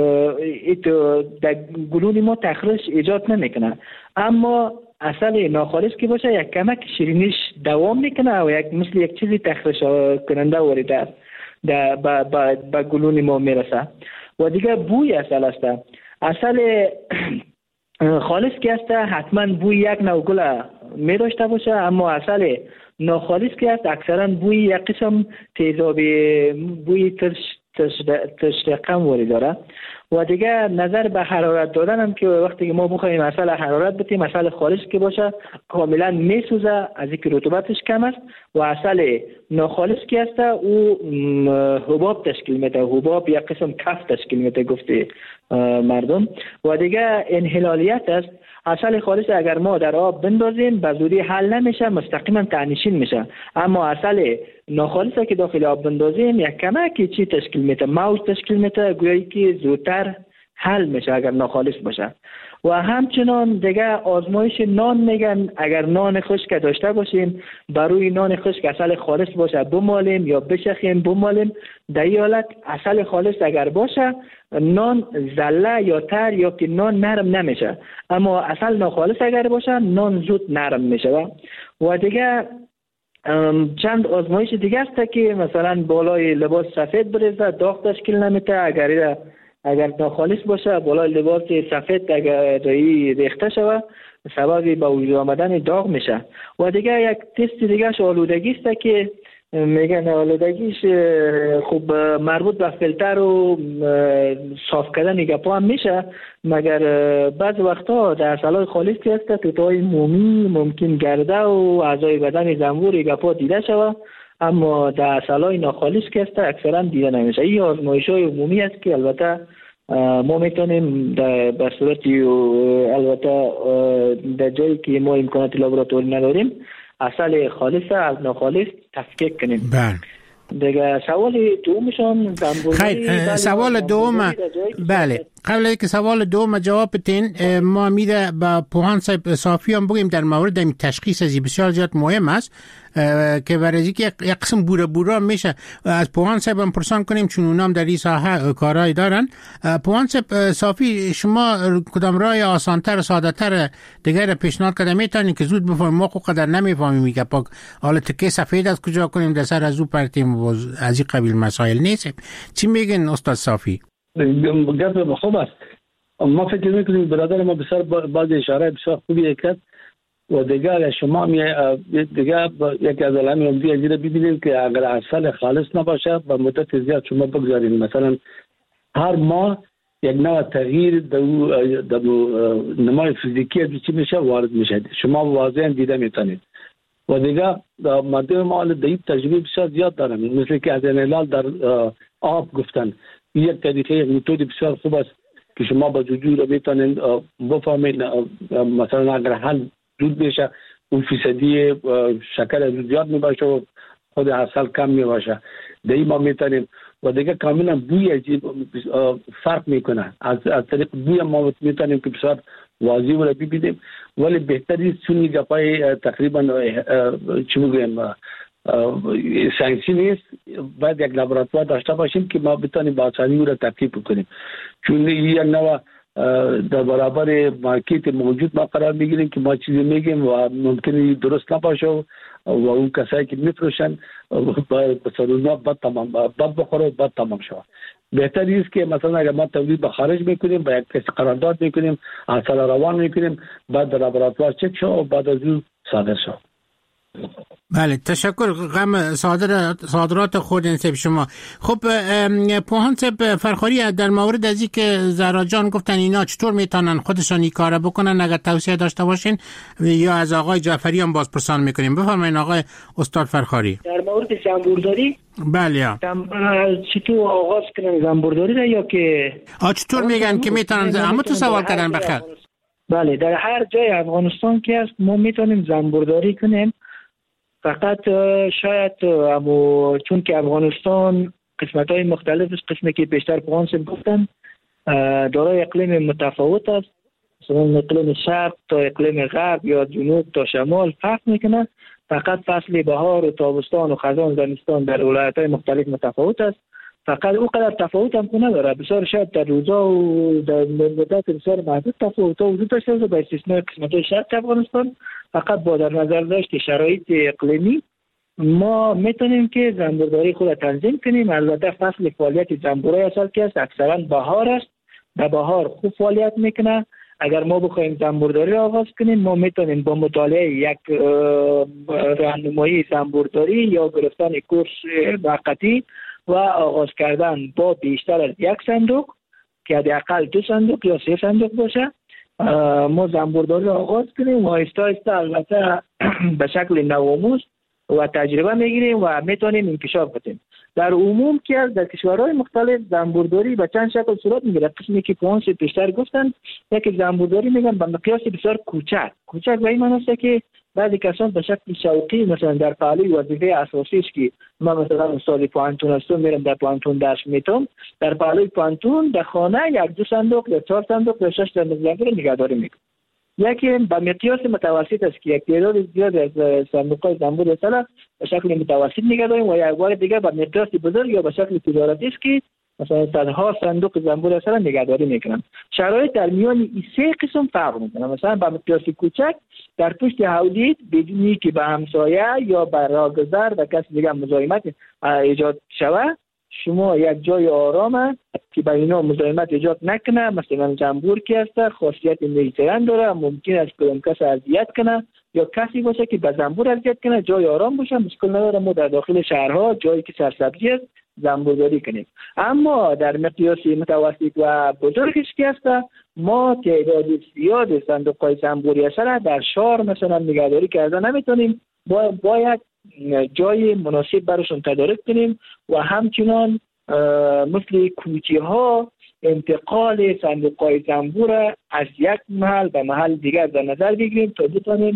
ایتو در گلون ما تخریش ایجاد نمیکنه. اما عسل ناخالص که باشه یک کمک شیرینیش دوام میکنه و یک مثل یک چیزی تخریش کننده وارد در به گلون ما میرسه. و دیگه بوی عسل است. عسل خالص که است حتما بوی یک نوع گل می داشته باشه، اما عسل ناخالص که است اکثرا بوی یک قسم تیزابی بوی ترش ترش رقم وارد داره. و دیگه نظر به حرارت دادن هم که وقتی که ما بخوایم عسل حرارت بدیم عسل خالص که باشه کاملا میسوزه از اینکه رطوبتش کم است. و عسل ناخالص که است او حباب تشکیل میده، حباب یک قسم کف تشکیل میده گفته مردم. و دیگه انحلالیت است. عسل خالص اگر ما در آب بندازیم به زودی حل نمیشه، مستقیما تنشین میشه. اما عسل ناخالص که داخل آب بندازیم یک کمکی چی تشکیل میده، موج تشکیل میده، گویی که زودتر حل میشه اگر ناخالص باشه. و همچنان دیگه آزمایش نان میگن اگر نان خشک داشته باشیم بروی نان خشک عسل خالص باشه بمالیم یا بشخیم بمالیم، در این حالت عسل خالص اگر باشه نان زله یا تر یا که نان نرم نمیشه، اما عسل ناخالص اگر باشه نان زود نرم میشه. و دیگه چند آزمایش دیگه است که مثلا بالای لباس سفید بریزه داغ تشکیل نمیده، اگر اگر ناخالص باشه بالای لباس سفید اگر ریخته شوه سبب به وجود آمدن داغ میشه. و دیگه یک تست دیگه آلودگی است که میگن آلودگیش خوب مربوط به فیلتر و صاف کردن گپا هم میشه، مگر بعض وقتا در عسل خالص که است توتای مومی ممکن گرده و اعضای بدن زنبور گپا دیده شوه، اما در عسل ناخالص که است اکثرا دیده نمیشه. این آزمایش های عمومی است که البته ما میتونیم به صورت البته در جایی که ما امکانات لابراتوری نداریم عسل خالص از ناخالص تفکیک کنیم. بله. دیگه سوال دومشون خیر سوال دوم بله قبل از که سوال دوم جواب بدین، ما میره با پوهان صاحب صافی هم بگیم در مورد این تشخیص ازی بسیار زیاد مهم است که برای که یک قسم بوره بورا میشه از پوهان صاحب هم پرسان کنیم چون اونام در این ساحه کارهای دارن. پوهان صاحب صافی، شما کدام راه آسانتر ساده تر دیگر پیشنهاد کردن میتونین که زود بفهمیم؟ ما خود قدر نمیفهمیم میگه پاک حالا تکه سفید از کجا کنیم در سر از او پرتیم و از این قبیل مسائل نیست. چی میگن استاد صافی؟ گفت خوب است. ما فکر میکنیم برادر ما بسیار بعض اشاره بسیار خوبی کرد و دیگر شما می دیگر یک از علائم عمده ازیره ببینید که اگر عسل خالص نباشه به مدت زیاد شما بگذارید، مثلا هر ماه یک نوع تغییر در در نمای فیزیکی از چی میشه وارد میشه، شما واضحا دیده میتونید. و دیگر ماده ما در تجربه بسیار زیاد دارن، مثل که از انحلال در آب گفتن یک طریقه یک متد بسیار خوب است که شما با جوجو رو میتونید بفهمید. مثلا اگر حل زود بشه اون فیصدی شکر از زیاد میباشه و خود عسل کم میباشه، در این ما میتونیم. و دیگه کاملا بوی عجیب فرق میکنه، از از طریق بوی ما میتونیم که بسیار واضح رو ببینیم. ولی بهتری سونی گپای تقریبا چی میگیم ساینسی نیست، باید یک لابراتوار داشته باشیم که ما بتونیم با آسانی او را ترکیب کنیم، چون یک نوع در برابر مارکت موجود ما قرار میگیریم که ما چیزی میگیم و ممکنه درست نباشه و اون کسایی که میفروشن به سرونا بد تمام بد بخوره و بد تمام شود. بهتر است که مثلا اگر ما تولید به خارج میکنیم با یک کسی قرارداد میکنیم، عسل روان میکنیم، بعد در لابراتوار چک شد و بعد از اون صادر شد. بله، تشکر. غم صادرات صادرات خود انسب شما. خب پوهان صاحب فرخاری، در مورد از این که زهرا جان گفتن اینا چطور میتونن خودشان این کارو بکنن اگر توصیه داشته باشین، یا از آقای جعفری هم باز پرسان میکنیم؟ بفرمایید آقای استاد فرخاری. در مورد زنبورداری، بله، چطور آغاز کنن زنبورداری را، یا که آ چطور میگن که میتونن؟ اما تو سوال کردن بخیر. بله، در هر جای افغانستان که است ما میتونیم زنبورداری کنیم. فقط شاید امو چون که افغانستان قسمت‌های مختلف است، قسمی که بیشتر پوهان صاحب گفتن دارای اقلیم متفاوت است، مثلا اقلیم شرق تا اقلیم غرب یا جنوب تا شمال فرق میکنه. فقط فصل بهار و تابستان و خزان زمستان در ولایت‌های مختلف متفاوت است. فقط او قدر تفاوت هم نداره، بسیار شاید در روزا و در مدت بسیار محدود تفاوت وجود داشته باشه با استثناء قسمت‌های شرق افغانستان. فقط با در نظر داشت شرایط اقلیمی ما میتونیم که زنبورداری خود تنظیم کنیم. البته فصل فعالیت زنبورای عسل که است اکثرا بهار است، در بهار خوب فعالیت میکنه. اگر ما بخوایم زنبورداری آغاز کنیم ما میتونیم با مطالعه یک راهنمایی زنبورداری یا گرفتن کورس موقتی و آغاز کردن با بیشتر از یک صندوق که حداقل دو صندوق یا سه صندوق باشه ما زنبورداری آغاز کنیم و آهسته آهسته البته به شکل نوآموز و تجربه میگیریم و میتونیم انکشاف بدیم. در عموم که در کشورهای مختلف زنبورداری به چند شکل صورت میگیره. قسمی که پوهان پیشتر گفتن یک زنبورداری میگن به مقیاس بسیار کوچک. کوچک به این معنی است که بعضی کسان به شکل شوقی مثلا در پهلوی وظیفه اساسی است که ما مثلا استاد پوانتون هستم میرم در پوانتون درس میتم، در پهلوی پوانتون در خانه یک دو صندوق یا چهار صندوق یا شش صندوق زنبور نگهداری میکنم. یکی به مقیاس متوسط است که یک تعداد زیاد از صندوق‌های زنبور عسل به شکل متوسط نگهداریم و یک بار دیگه به مقیاس بزرگ یا به شکل تجارتی است که مثلا صدها صندوق زنبور عسل نگهداری میکنن. شرایط در میان این سه قسم فرق میکنه. مثلا به مقیاس کوچک در پشت حوض بدونی که به همسایه یا به راهگذر و کسی دیگه مزاحمت ایجاد شود، شما یک جای آرامه که به اینا مزاحمت ایجاد نکنه. مثلا زنبور که هست خاصیت میلترن داره، ممکن است که اون کس اذیت کنه یا کسی باشه که به زنبور اذیت کنه. جای آرام باشه، مشکل نداره ما در داخل شهرها جایی که سرسبزی است زنبورداری کنیم. اما در مقیاس متوسط و بزرگش که هست ما تعداد زیاد صندوق‌های زنبوری عسل در شهر مثلا نگهداری کرده نمیتونیم، باید جای مناسب براشون تدارک کنیم و همچنان مثل کوچه ها انتقال صندوق‌های زنبور از یک محل به محل دیگر در نظر بگیریم تا بتونیم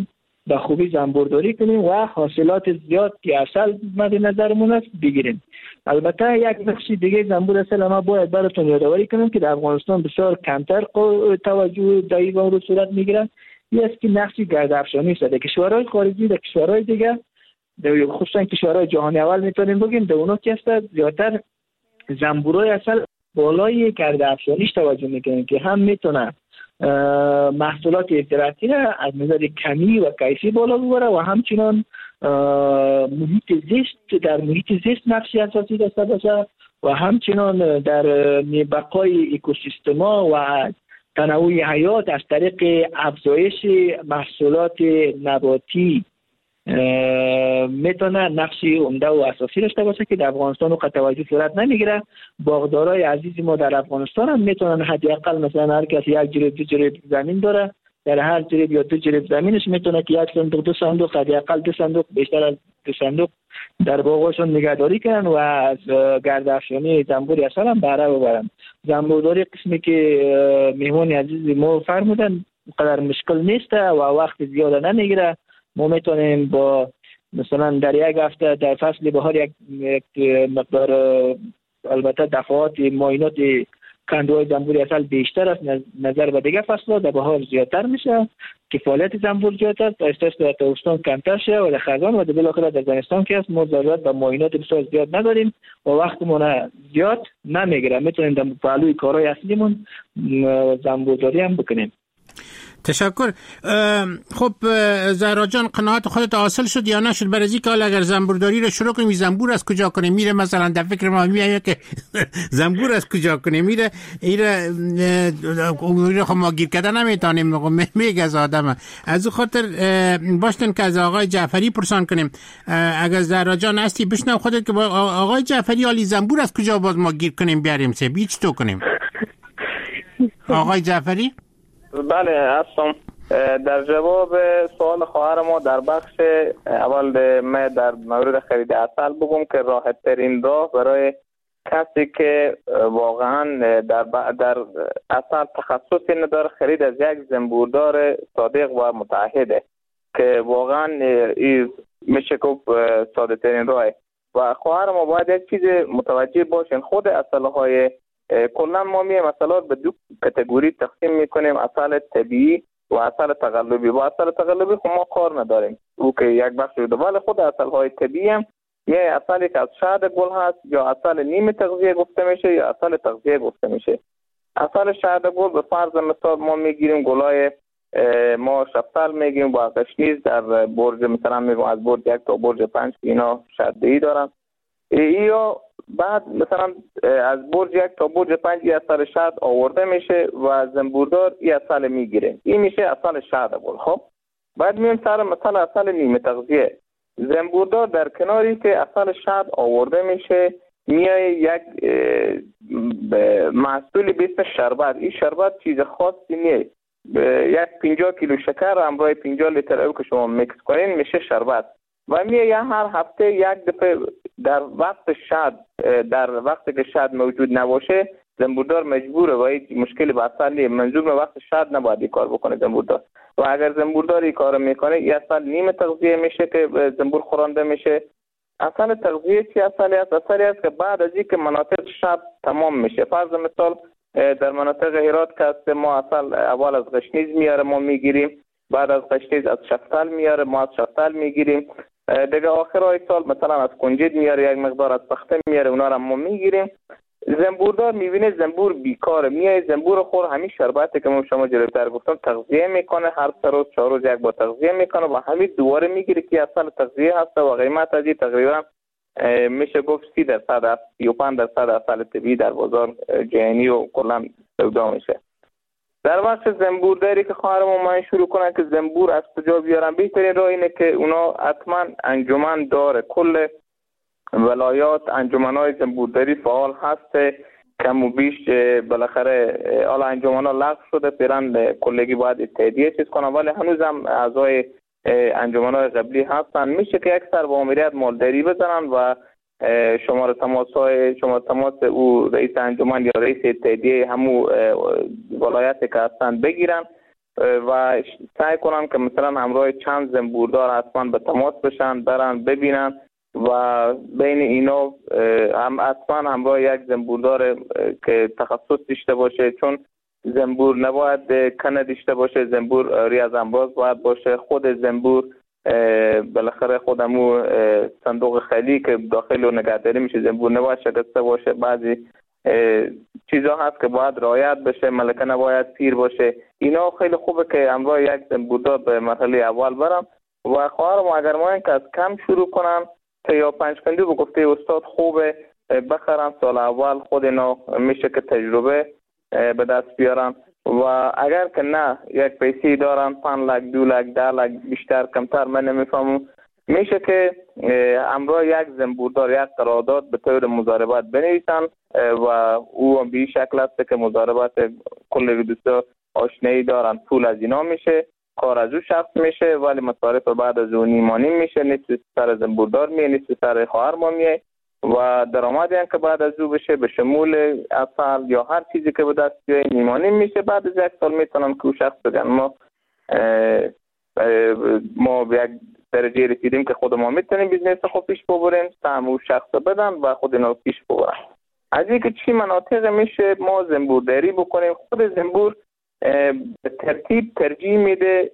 به خوبی زنبورداری کنیم و حاصلات زیاد که اصل مد نظرمون است بگیریم. البته یک نقش دیگه زنبور اصل ما باید براتون یادآوری کنم که در افغانستان بسیار کمتر توجه در این مورد صورت میگیره. این است که نقش گردافشانی است. در کشورهای خارجی، در کشورهای دیگه، خصوصا کشورهای جهانی اول میتونیم بگیم، در اونها که است زیادتر زنبورای اصل بالای گردافشانیش توجه میکنن که هم میتونه محصولات زراعتی را از نظر کمی و کیفی بالا ببره و همچنان محیط زیست در محیط زیست نقشی اساسی داشته باشه و همچنان در بقای اکوسیستما و تنوع حیات از طریق افزایش محصولات نباتی میتونه نقشی عمده و اساسی داشته باشه که در افغانستان و توجه صورت نمیگیره. باغدارای عزیز ما در افغانستان هم میتونن حداقل مثلا هر کسی یک جریب دو جریب زمین داره، در هر جریب یا دو جریب زمینش میتونه که یک صندوق دو صندوق حداقل دو صندوق بیشتر از دو صندوق در باغشون نگهداری کنن و از گردافشانی زنبور اصل هم بهره ببرن. زنبورداری قسمی که میهمان عزیز ما فرمودن قدر مشکل نیست و وقت زیاد نمیگیره. ما میتونیم با مثلا در یک هفته در فصل بهار یک مقدار البته دفعات معاینات کندوهای زنبور اصل بیشتر است نظر به دیگه فصل‌ها. در بهار زیادتر میشه که فعالیت زنبور زیادتر تا استرس در تابستان کمتر شه و در خزان و در بالاخره در زمستان که است ما ضرورت به معاینات بسیار زیاد نداریم و وقتمون زیاد نمیگیره. میتونیم در پهلوی کارهای اصلیمون زنبورداری هم بکنیم. تشکر. خب زهرا جان، قناعت خودت حاصل شد یا نشد برای اینکه حالا اگر زنبورداری رو شروع کنیم زنبور از کجا کنیم؟ میره مثلا در فکر ما میاد که زنبور از کجا کنیم؟ میره ایره ایره خب ما گیر کردن نمیتونیم میگه از آدم. از خاطر باشتن که از آقای جعفری پرسان کنیم. اگر زهرا جان هستی بشنو خودت که آقای جعفری حالی زنبور از کجا باز ما گیر کنیم بیاریم سه بیچ تو کنیم؟ آقای جعفری؟ بله هستم. در جواب سوال خواهر ما در بخش اول من در مورد خرید عسل بگم که راحت ترین راه برای کسی که واقعا در در عسل تخصصی نداره خرید از یک زنبوردار صادق و متعهده که واقعا این میشه گفت ساده ترین راه. و خواهر ما باید یک چیز متوجه باشین، خود عسل‌های کلا ما می مثلا به دو کاتگوری تقسیم میکنیم، عسل طبیعی و عسل تقلبی. با عسل تقلبی خب ما کار نداریم، او که یک بخش بوده. ولی خود عسل های طبیعی هم یه عسلی که از شهد گل هست یا عسل نیمه تغذیه گفته میشه یا عسل تغذیه گفته میشه. عسل شهد گل به فرض مثال ما میگیریم گلای ما شفتل میگیم با قشنیز در برج مثلا میگم از برج یک تا برج پنج که اینا شده‌ای دارن. یا بعد مثلا از برج یک تا برج پنج این اصل شهد آورده میشه و زنبوردار این اصل میگیره، این میشه اصل شهد گل. خب بعد میون سر مثلا اصل نیمه تغذیه. زنبوردار در کناری که اصل شهد آورده میشه میای یک محصولی به اسم شربت. این شربت چیز خاصی نیست، یک پنجاه کیلو شکر همراه پنجاه لیتر آب که شما میکس کنین میشه شربت. و میه هر هفته یک دفعه در وقت شهد در وقتی که شهد موجود نباشه زنبوردار مجبوره و هیچ مشکلی با اصل نیست، منظور به وقت شهد نباید این کار بکنه زنبوردار. و اگر زنبوردار این کار میکنه این اصل نیمه تغذیه میشه که زنبور خورانده میشه. اصل تغذیه چی اصلی است؟ اصلی است که بعد از اینکه مناطق شهد تمام میشه، فرض مثال در مناطق هرات که ما اصل اول از قشنیز میاره ما میگیریم، بعد از قشنیز از شفتل میاره ما از شفتل میگیریم، دیگه آخرای سال مثلا از کنجد میاره، یک مقدار از پخته میاره، اونا رو ما میگیریم. زنبوردار میبینه زنبور بیکاره، میای زنبور خور همین شربتی که ما شما جلوتر گفتم تغذیه میکنه، هر سه روز چهار روز یک بار تغذیه میکنه و همین دوباره میگیره که اصل تغذیه هست و قیمت از این تقریبا میشه گفت سی درصد سی و پنج درصد اصل طبیعی در بازار جهانی و کلا سودا میشه. در وقت زنبورداری که خواهرم ما شروع کنن که زنبور از کجا بیارن، بهترین راه اینه که اونا حتما انجمن داره. کل ولایات انجمن‌های زنبورداری فعال هست، کم و بیش بالاخره حالا انجمن‌ها لغو شده، پیران کلگی باید تهدیه چیز کنن، ولی هنوز هم اعضای انجمن‌های قبلی هستن. میشه که اکثر با ماموریت مالداری بزنن و شماره تماس های شماره تماس او رئیس انجمن یا رئیس تهدیه همو ولایت که هستن بگیرن و سعی کنن که مثلا همراه چند زنبوردار حتما به تماس بشن، برن ببینن و بین اینا هم حتما همراه یک زنبوردار که تخصص داشته باشه، چون زنبور نباید کنه داشته باشه، زنبور ریاض امراض باید باشه. خود زنبور بالاخره خودمو صندوق خالی که داخل و نگهداری میشه زنبور نباید شکسته باشه. بعضی چیزا هست که باید رعایت بشه، ملکه نباید پیر باشه. اینا خیلی خوبه که همراه یک زنبوردار به مرحله اول برم و خواهرم اگر ما که از کم شروع کنن تا یا پنج کندو به گفته استاد خوبه بخرن، سال اول خود اینا میشه که تجربه به دست بیارن و اگر که نه یک پیسی دارن پنج لک دو لک ده لک بیشتر کمتر من نمیفهمم، میشه که همراه یک زنبوردار یک قرارداد به طور مضاربت بنویسن و او به این شکل است که مضاربت کل دوستا آشنایی دارن، پول از اینا میشه، کار از او شخص میشه ولی مصارف بعد از اون نیمانی میشه، نصف سر زنبوردار میه نصف سر خواهر ما میه و درآمدی هم که بعد از او بشه به شمول اصل یا هر چیزی که به دست بیای نیمانی میشه. بعد از یک سال میتونن که او شخص بگن ما اه اه ما به یک درجه رسیدیم که خود ما میتونیم بیزنس خود پیش ببریم، سهم او شخص بدن و خود اینا پیش ببرن. از اینکه چی مناطق میشه ما زنبورداری بکنیم، خود زنبور به ترتیب ترجیح میده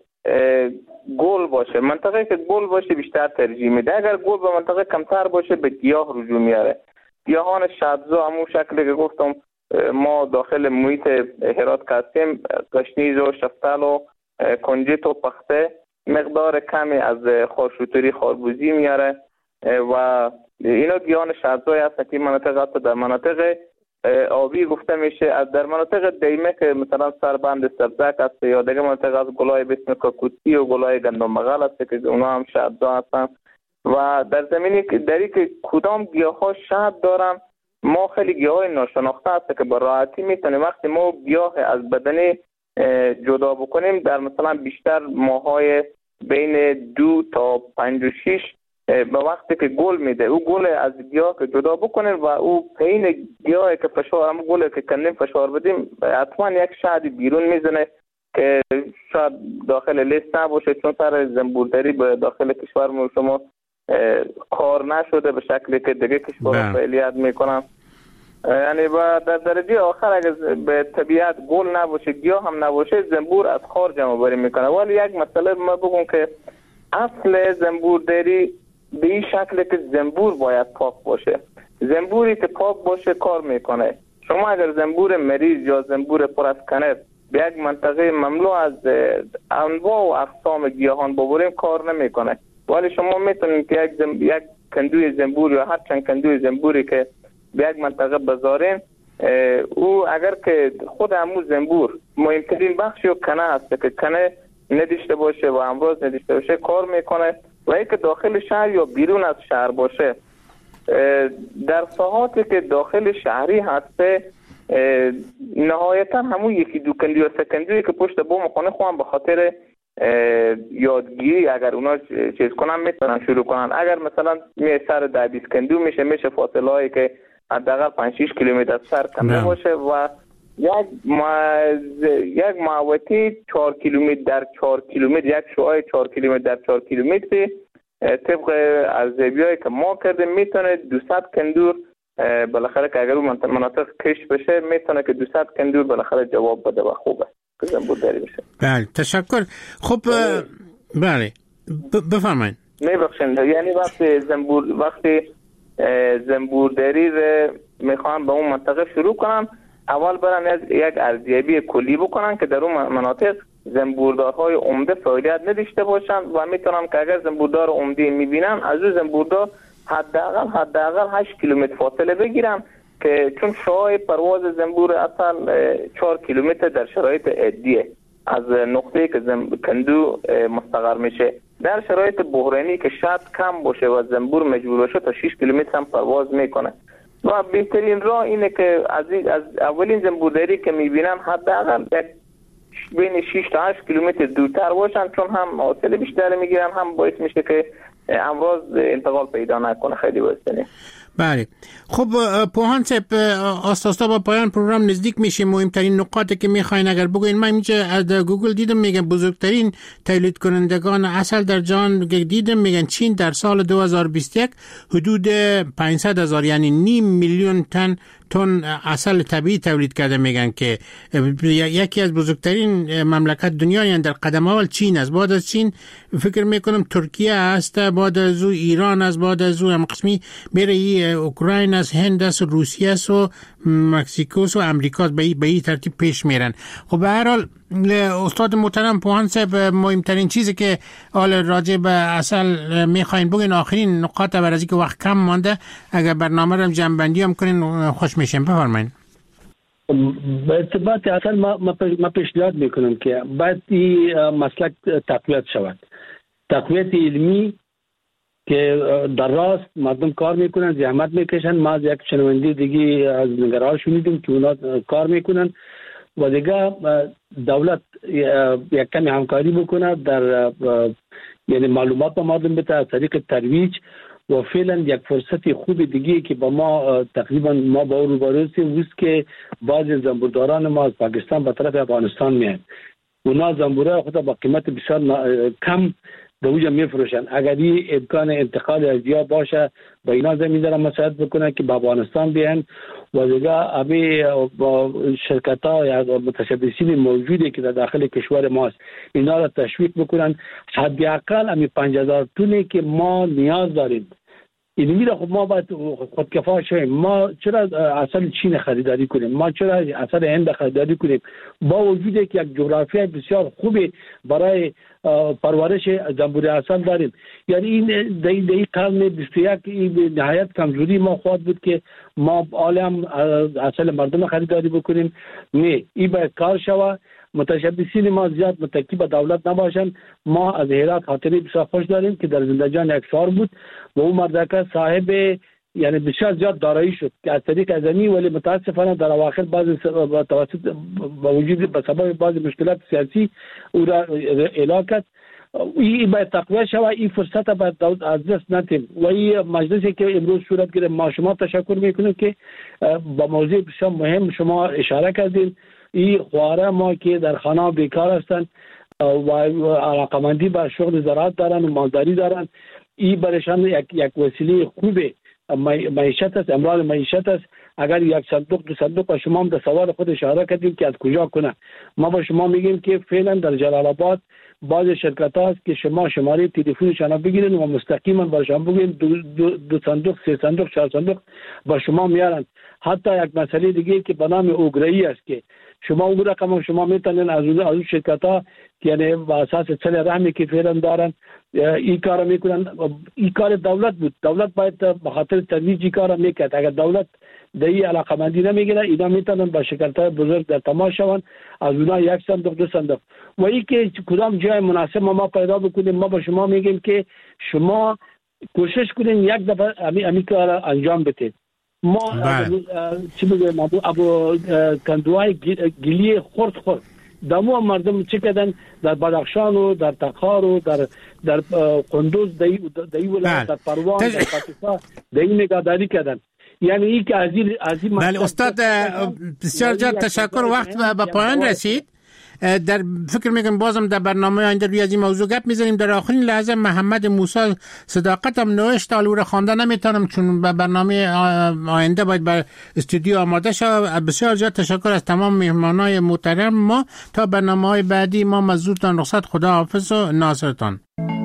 گل باشه، منطقه که گل باشه بیشتر ترجیح میده. اگر گل به منطقه کمتر باشه به گیاه رجوع میاره. گیاهان شبزا همون شکلی که گفتم ما داخل محیط هرات که هستیم، گشنیز و شفتل و کنجد و پخته مقدار کمی از خارشوتری خاربوزی میاره و اینا گیاهان شبزایی هستن که مناطق هست در مناطق آبی گفته میشه. از در مناطق دیمه که مثلا سربند سبزک هست یا دیگه مناطق از گلای بسم کاکوتی و گلای گندم بغل هست که اونا هم شبزا هستن و در زمینی که دری که کدام گیاه ها شب دارن ما خیلی گیاه های ناشناخته هست که با راحتی میتونیم وقتی ما گیاه از بدن جدا بکنیم در مثلا بیشتر ماهای بین دو تا پنج و شیش به وقتی که گل میده او گل از گیاه که جدا بکنیم و او پین گیاه که فشار هم گل که کنیم فشار بدیم حتما یک شهدی بیرون میزنه که شاید داخل لیست نباشه، چون سر زنبورداری به داخل کشور شما کار نشده به شکلی که دیگه کشور فعالیت میکنن. یعنی با در درجه آخر اگر به طبیعت گل نباشه گیاه هم نباشه زنبور از خار جمع بری میکنه. ولی یک مسئله ما بگم که اصل زنبورداری به این شکل که زنبور باید پاک باشه. زنبوری که پاک باشه کار میکنه. شما اگر زنبور مریض یا زنبور پر از کنر به یک منطقه مملو از انواع و اقسام گیاهان ببریم کار نمیکنه. ولی شما میتونید که یک, زنب... یک کندوی زنبور یا هر چند کندوی زنبوری که به یک منطقه بذارین او اگر که خود همون زنبور مهمترین بخشی و کنه هست که کنه نداشته باشه و امراض نداشته باشه کار میکنه و اینکه داخل شهر یا بیرون از شهر باشه. در ساحاتی که داخل شهری هسته نهایتا همون یکی دو کندی یا سه کندی که پشت بوم خانه خواهم به خاطر یادگیری اگر اونا چیز کنن میتونن شروع کنن. اگر مثلا می سر ده بیست کندو میشه میشه فاصله هایی که حداقل پنج شش کیلومتر سر کم باشه و یک ما یک محوطه چهار کیلومتر در چهار کیلومتر یک شعاع چهار کیلومتر در چهار کیلومتر طبق ارزیابی‌هایی که ما کردیم میتونه دویست کندور بالاخره که اگر اون مناطق کش بشه میتونه که دویست کندور بالاخره جواب بده و خوبه که زنبورداری بشه. بله تشکر. خب بله بفرمایید. میبخشید یعنی وقتی زنبور وقتی زنبورداری رو میخوان به اون منطقه شروع کنن اول برن یک ارزیابی کلی بکنن که در اون مناطق زنبوردارهای عمده فعالیت نداشته باشن و میتونن که اگر زنبوردار عمده میبینن از اون زنبوردار حداقل حداقل هشت کیلومتر فاصله بگیرن که چون شعاع پرواز زنبور اصلا چهار کیلومتر در شرایط عادیه از نقطه‌ای که کندو مستقر میشه. در شرایط بحرانی که شاید کم باشه و زنبور مجبور باشه تا شش کیلومتر هم پرواز میکنه و بهترین راه اینه که از, از اولین زنبورداری که میبینن حداقل بین شش تا هشت کیلومتر دورتر باشن، چون هم حاصل بیشتر میگیرن هم باعث میشه که امراض انتقال پیدا نکنه. خیلی واسطه بله. خب پوهان صاحب، آستاستا با پایان پروگرام نزدیک میشیم. مهمترین نقاطی که میخواین اگر بگوین. من اینجا از گوگل دیدم میگن بزرگترین تولید کنندگان عسل در جهان دیدم، میگن چین در سال دو هزار و بیست و یک حدود پانصد هزار یعنی نیم میلیون تن تن عسل طبیعی تولید کرده. میگن که یکی از بزرگترین مملکت دنیا یعنی در قدم اول چین است. بعد از چین فکر میکنم ترکیه است، بعد از او ایران است، بعد از او هم قسمی میره اوکراین است، هند است، روسیه است و مکزیکو است و امریکا است. به این ترتیب پیش میرن. خب به هر حال استاد محترم پوهان صاحب، مهمترین چیزی که حال راجع به عسل میخواین بگین، آخرین نقاط بر از اینکه وقت کم مانده، اگر برنامه رو جنبندی هم کنین خوش میشیم. بفرمایید. به ارتباط عسل ما ما پیشنهاد میکنم که باید این مسلک تقویت شود. تقویت علمی که در راست مردم کار میکنن، زحمت میکشن. ما از یک شنونده دیگه از نگران شنیدیم که اونا کار میکنن و دیگه دولت یک کمی همکاری بکنه در یعنی معلومات به مردم بده از طریق ترویج و فعلا یک فرصت خوب دیگه که با ما تقریبا ما با رو باروسیم وست که بعضی زنبورداران ما از پاکستان به طرف افغانستان میان. اونا زنبوره خود با قیمت بسیار کم به اوجا میفروشن. اگر این امکان انتقال ازیا باشه با اینا زمین دارم مساعد بکنن که به افغانستان بیان و دیگه ابی با شرکت ها یا متشبثین موجودی که در داخل کشور ماست اینا را تشویق بکنن. حداقل امی پنج هزار تونی که ما نیاز داریم این میره. خب ما باید خودکفا شویم. ما چرا عسل چین خریداری کنیم؟ ما چرا عسل هند خریداری کنیم با وجودی که یک جغرافیای بسیار خوبی برای پرورش زنبور عسل داریم؟ یعنی این در این قرن بیست و یک نهایت کمزوری ما خواهد بود که ما عالم عسل مردم خریداری بکنیم. نه، این باید کار شود. متشبثین ما زیاد متکی به دولت نباشن. ما از هرات خاطری بسیار خوش داریم که در زندجان یک سال بود و اون مردکه صاحب یعنی بسیار زیاد دارایی شد که از طریق ازنی، ولی متاسفانه در اواخر بعضی توسط با وجود به سبب بعضی مشکلات سیاسی او را اعلام کرد. این باید تقویت شود. این فرصت باید از دست ندیم و این مجلسی که امروز صورت گرفت ما شما تشکر میکنیم که با موضوع بسیار مهم شما اشاره کردین. این خواره ما که در خانه بیکار هستند و علاقمندی به شغل زراعت دارن و مالداری دارن، این برشان یک یک وسیله خوبه معیشت است، امرار معیشت است. اگر یک صندوق دو صندوق و شما هم در سوال خود اشاره کردیم که از کجا کنه، ما با شما میگیم که فعلا در جلال آباد بعض شرکت هاست که شما شماره تلفنشان بگیرین و مستقیما با شما بگین دو, دو, دو صندوق سه صندوق چهار صندوق با شما میارن. حتی یک مسئله دیگه که به نام اوگرایی است که شما اون رقم شما میتونین از اون از شرکت ها یعنی با اساس چل رحمی که فعلا دارن این کار میکنن. این کار دولت بود. دولت باید به خاطر ترویج کار میکرد. اگر دولت در این علاقمندی نمیگیره اینا میتونن با شرکت های بزرگ در تماس شون، از اونها یک صندوق دو صندوق و این که کدام جای مناسب ما پیدا بکنیم. ما با شما میگیم که شما کوشش کنین یک دفعه امی امی کار انجام بدید. ما چی بگم ابو ابو کندوای گلی خورد خورد دمو مردم چه کردن در بدخشان و در تخار و در در قندوز دای دای ولایت در پروان در پاکستان دای نگهداری کردن. یعنی این که از این از این بله استاد بسیار زیاد تشکر. وقت به پایان رسید. در فکر میکنم بازم در برنامه آینده روی از این موضوع گپ میزنیم. در آخرین لحظه محمد موسی صداقتم نوشت آلو رو خوانده نمیتونم چون به برنامه آینده باید بر استودیو آماده شود. بسیار زیاد تشکر از تمام مهمانای محترم ما. تا برنامه‌های بعدی ما مزدورتان رخصت. خدا حافظ و ناصرتان.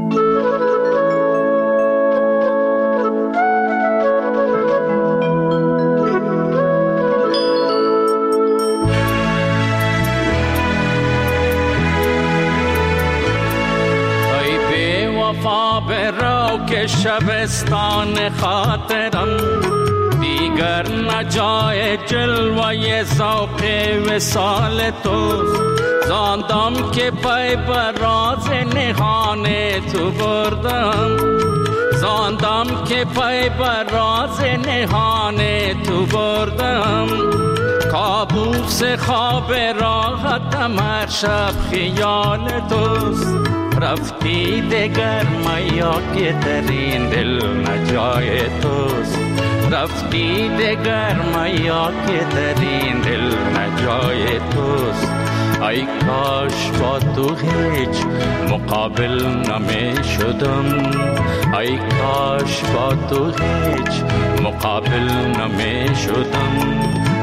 که شبستان خاطرم دیگر نجای جلوه ذوق وصال توست. زاندم که پای بر راز نهان تو بردم، زاندم که پای بر راز نهان تو بردم. کابوس خواب راحتم هر شب خیال توست. رفتی دگر میا که در این دل نجای توست، رفتی دگر میا که در این دل نجای توست. ای کاش با تو هیچ مقابل نمی شدم، ای کاش با تو هیچ مقابل نمی شدم.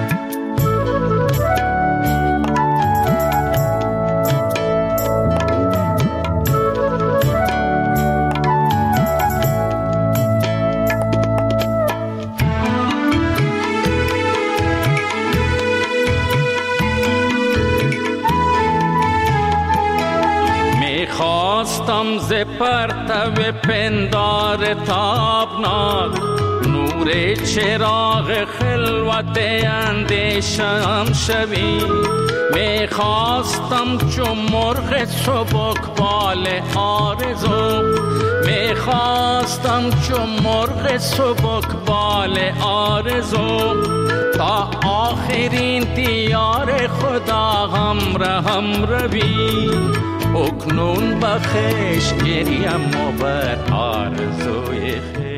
خواستم ز پرتو پندار تابناک نور چراغ خلوت اندیشم شوی. می خواستم چون مرغ سبکبال آرزو، می خواستم چون مرغ سبکبال آرزو تا آخرین دیار خدا همراهم روی. اکنون بخش گریم و بر آرزوی خیش.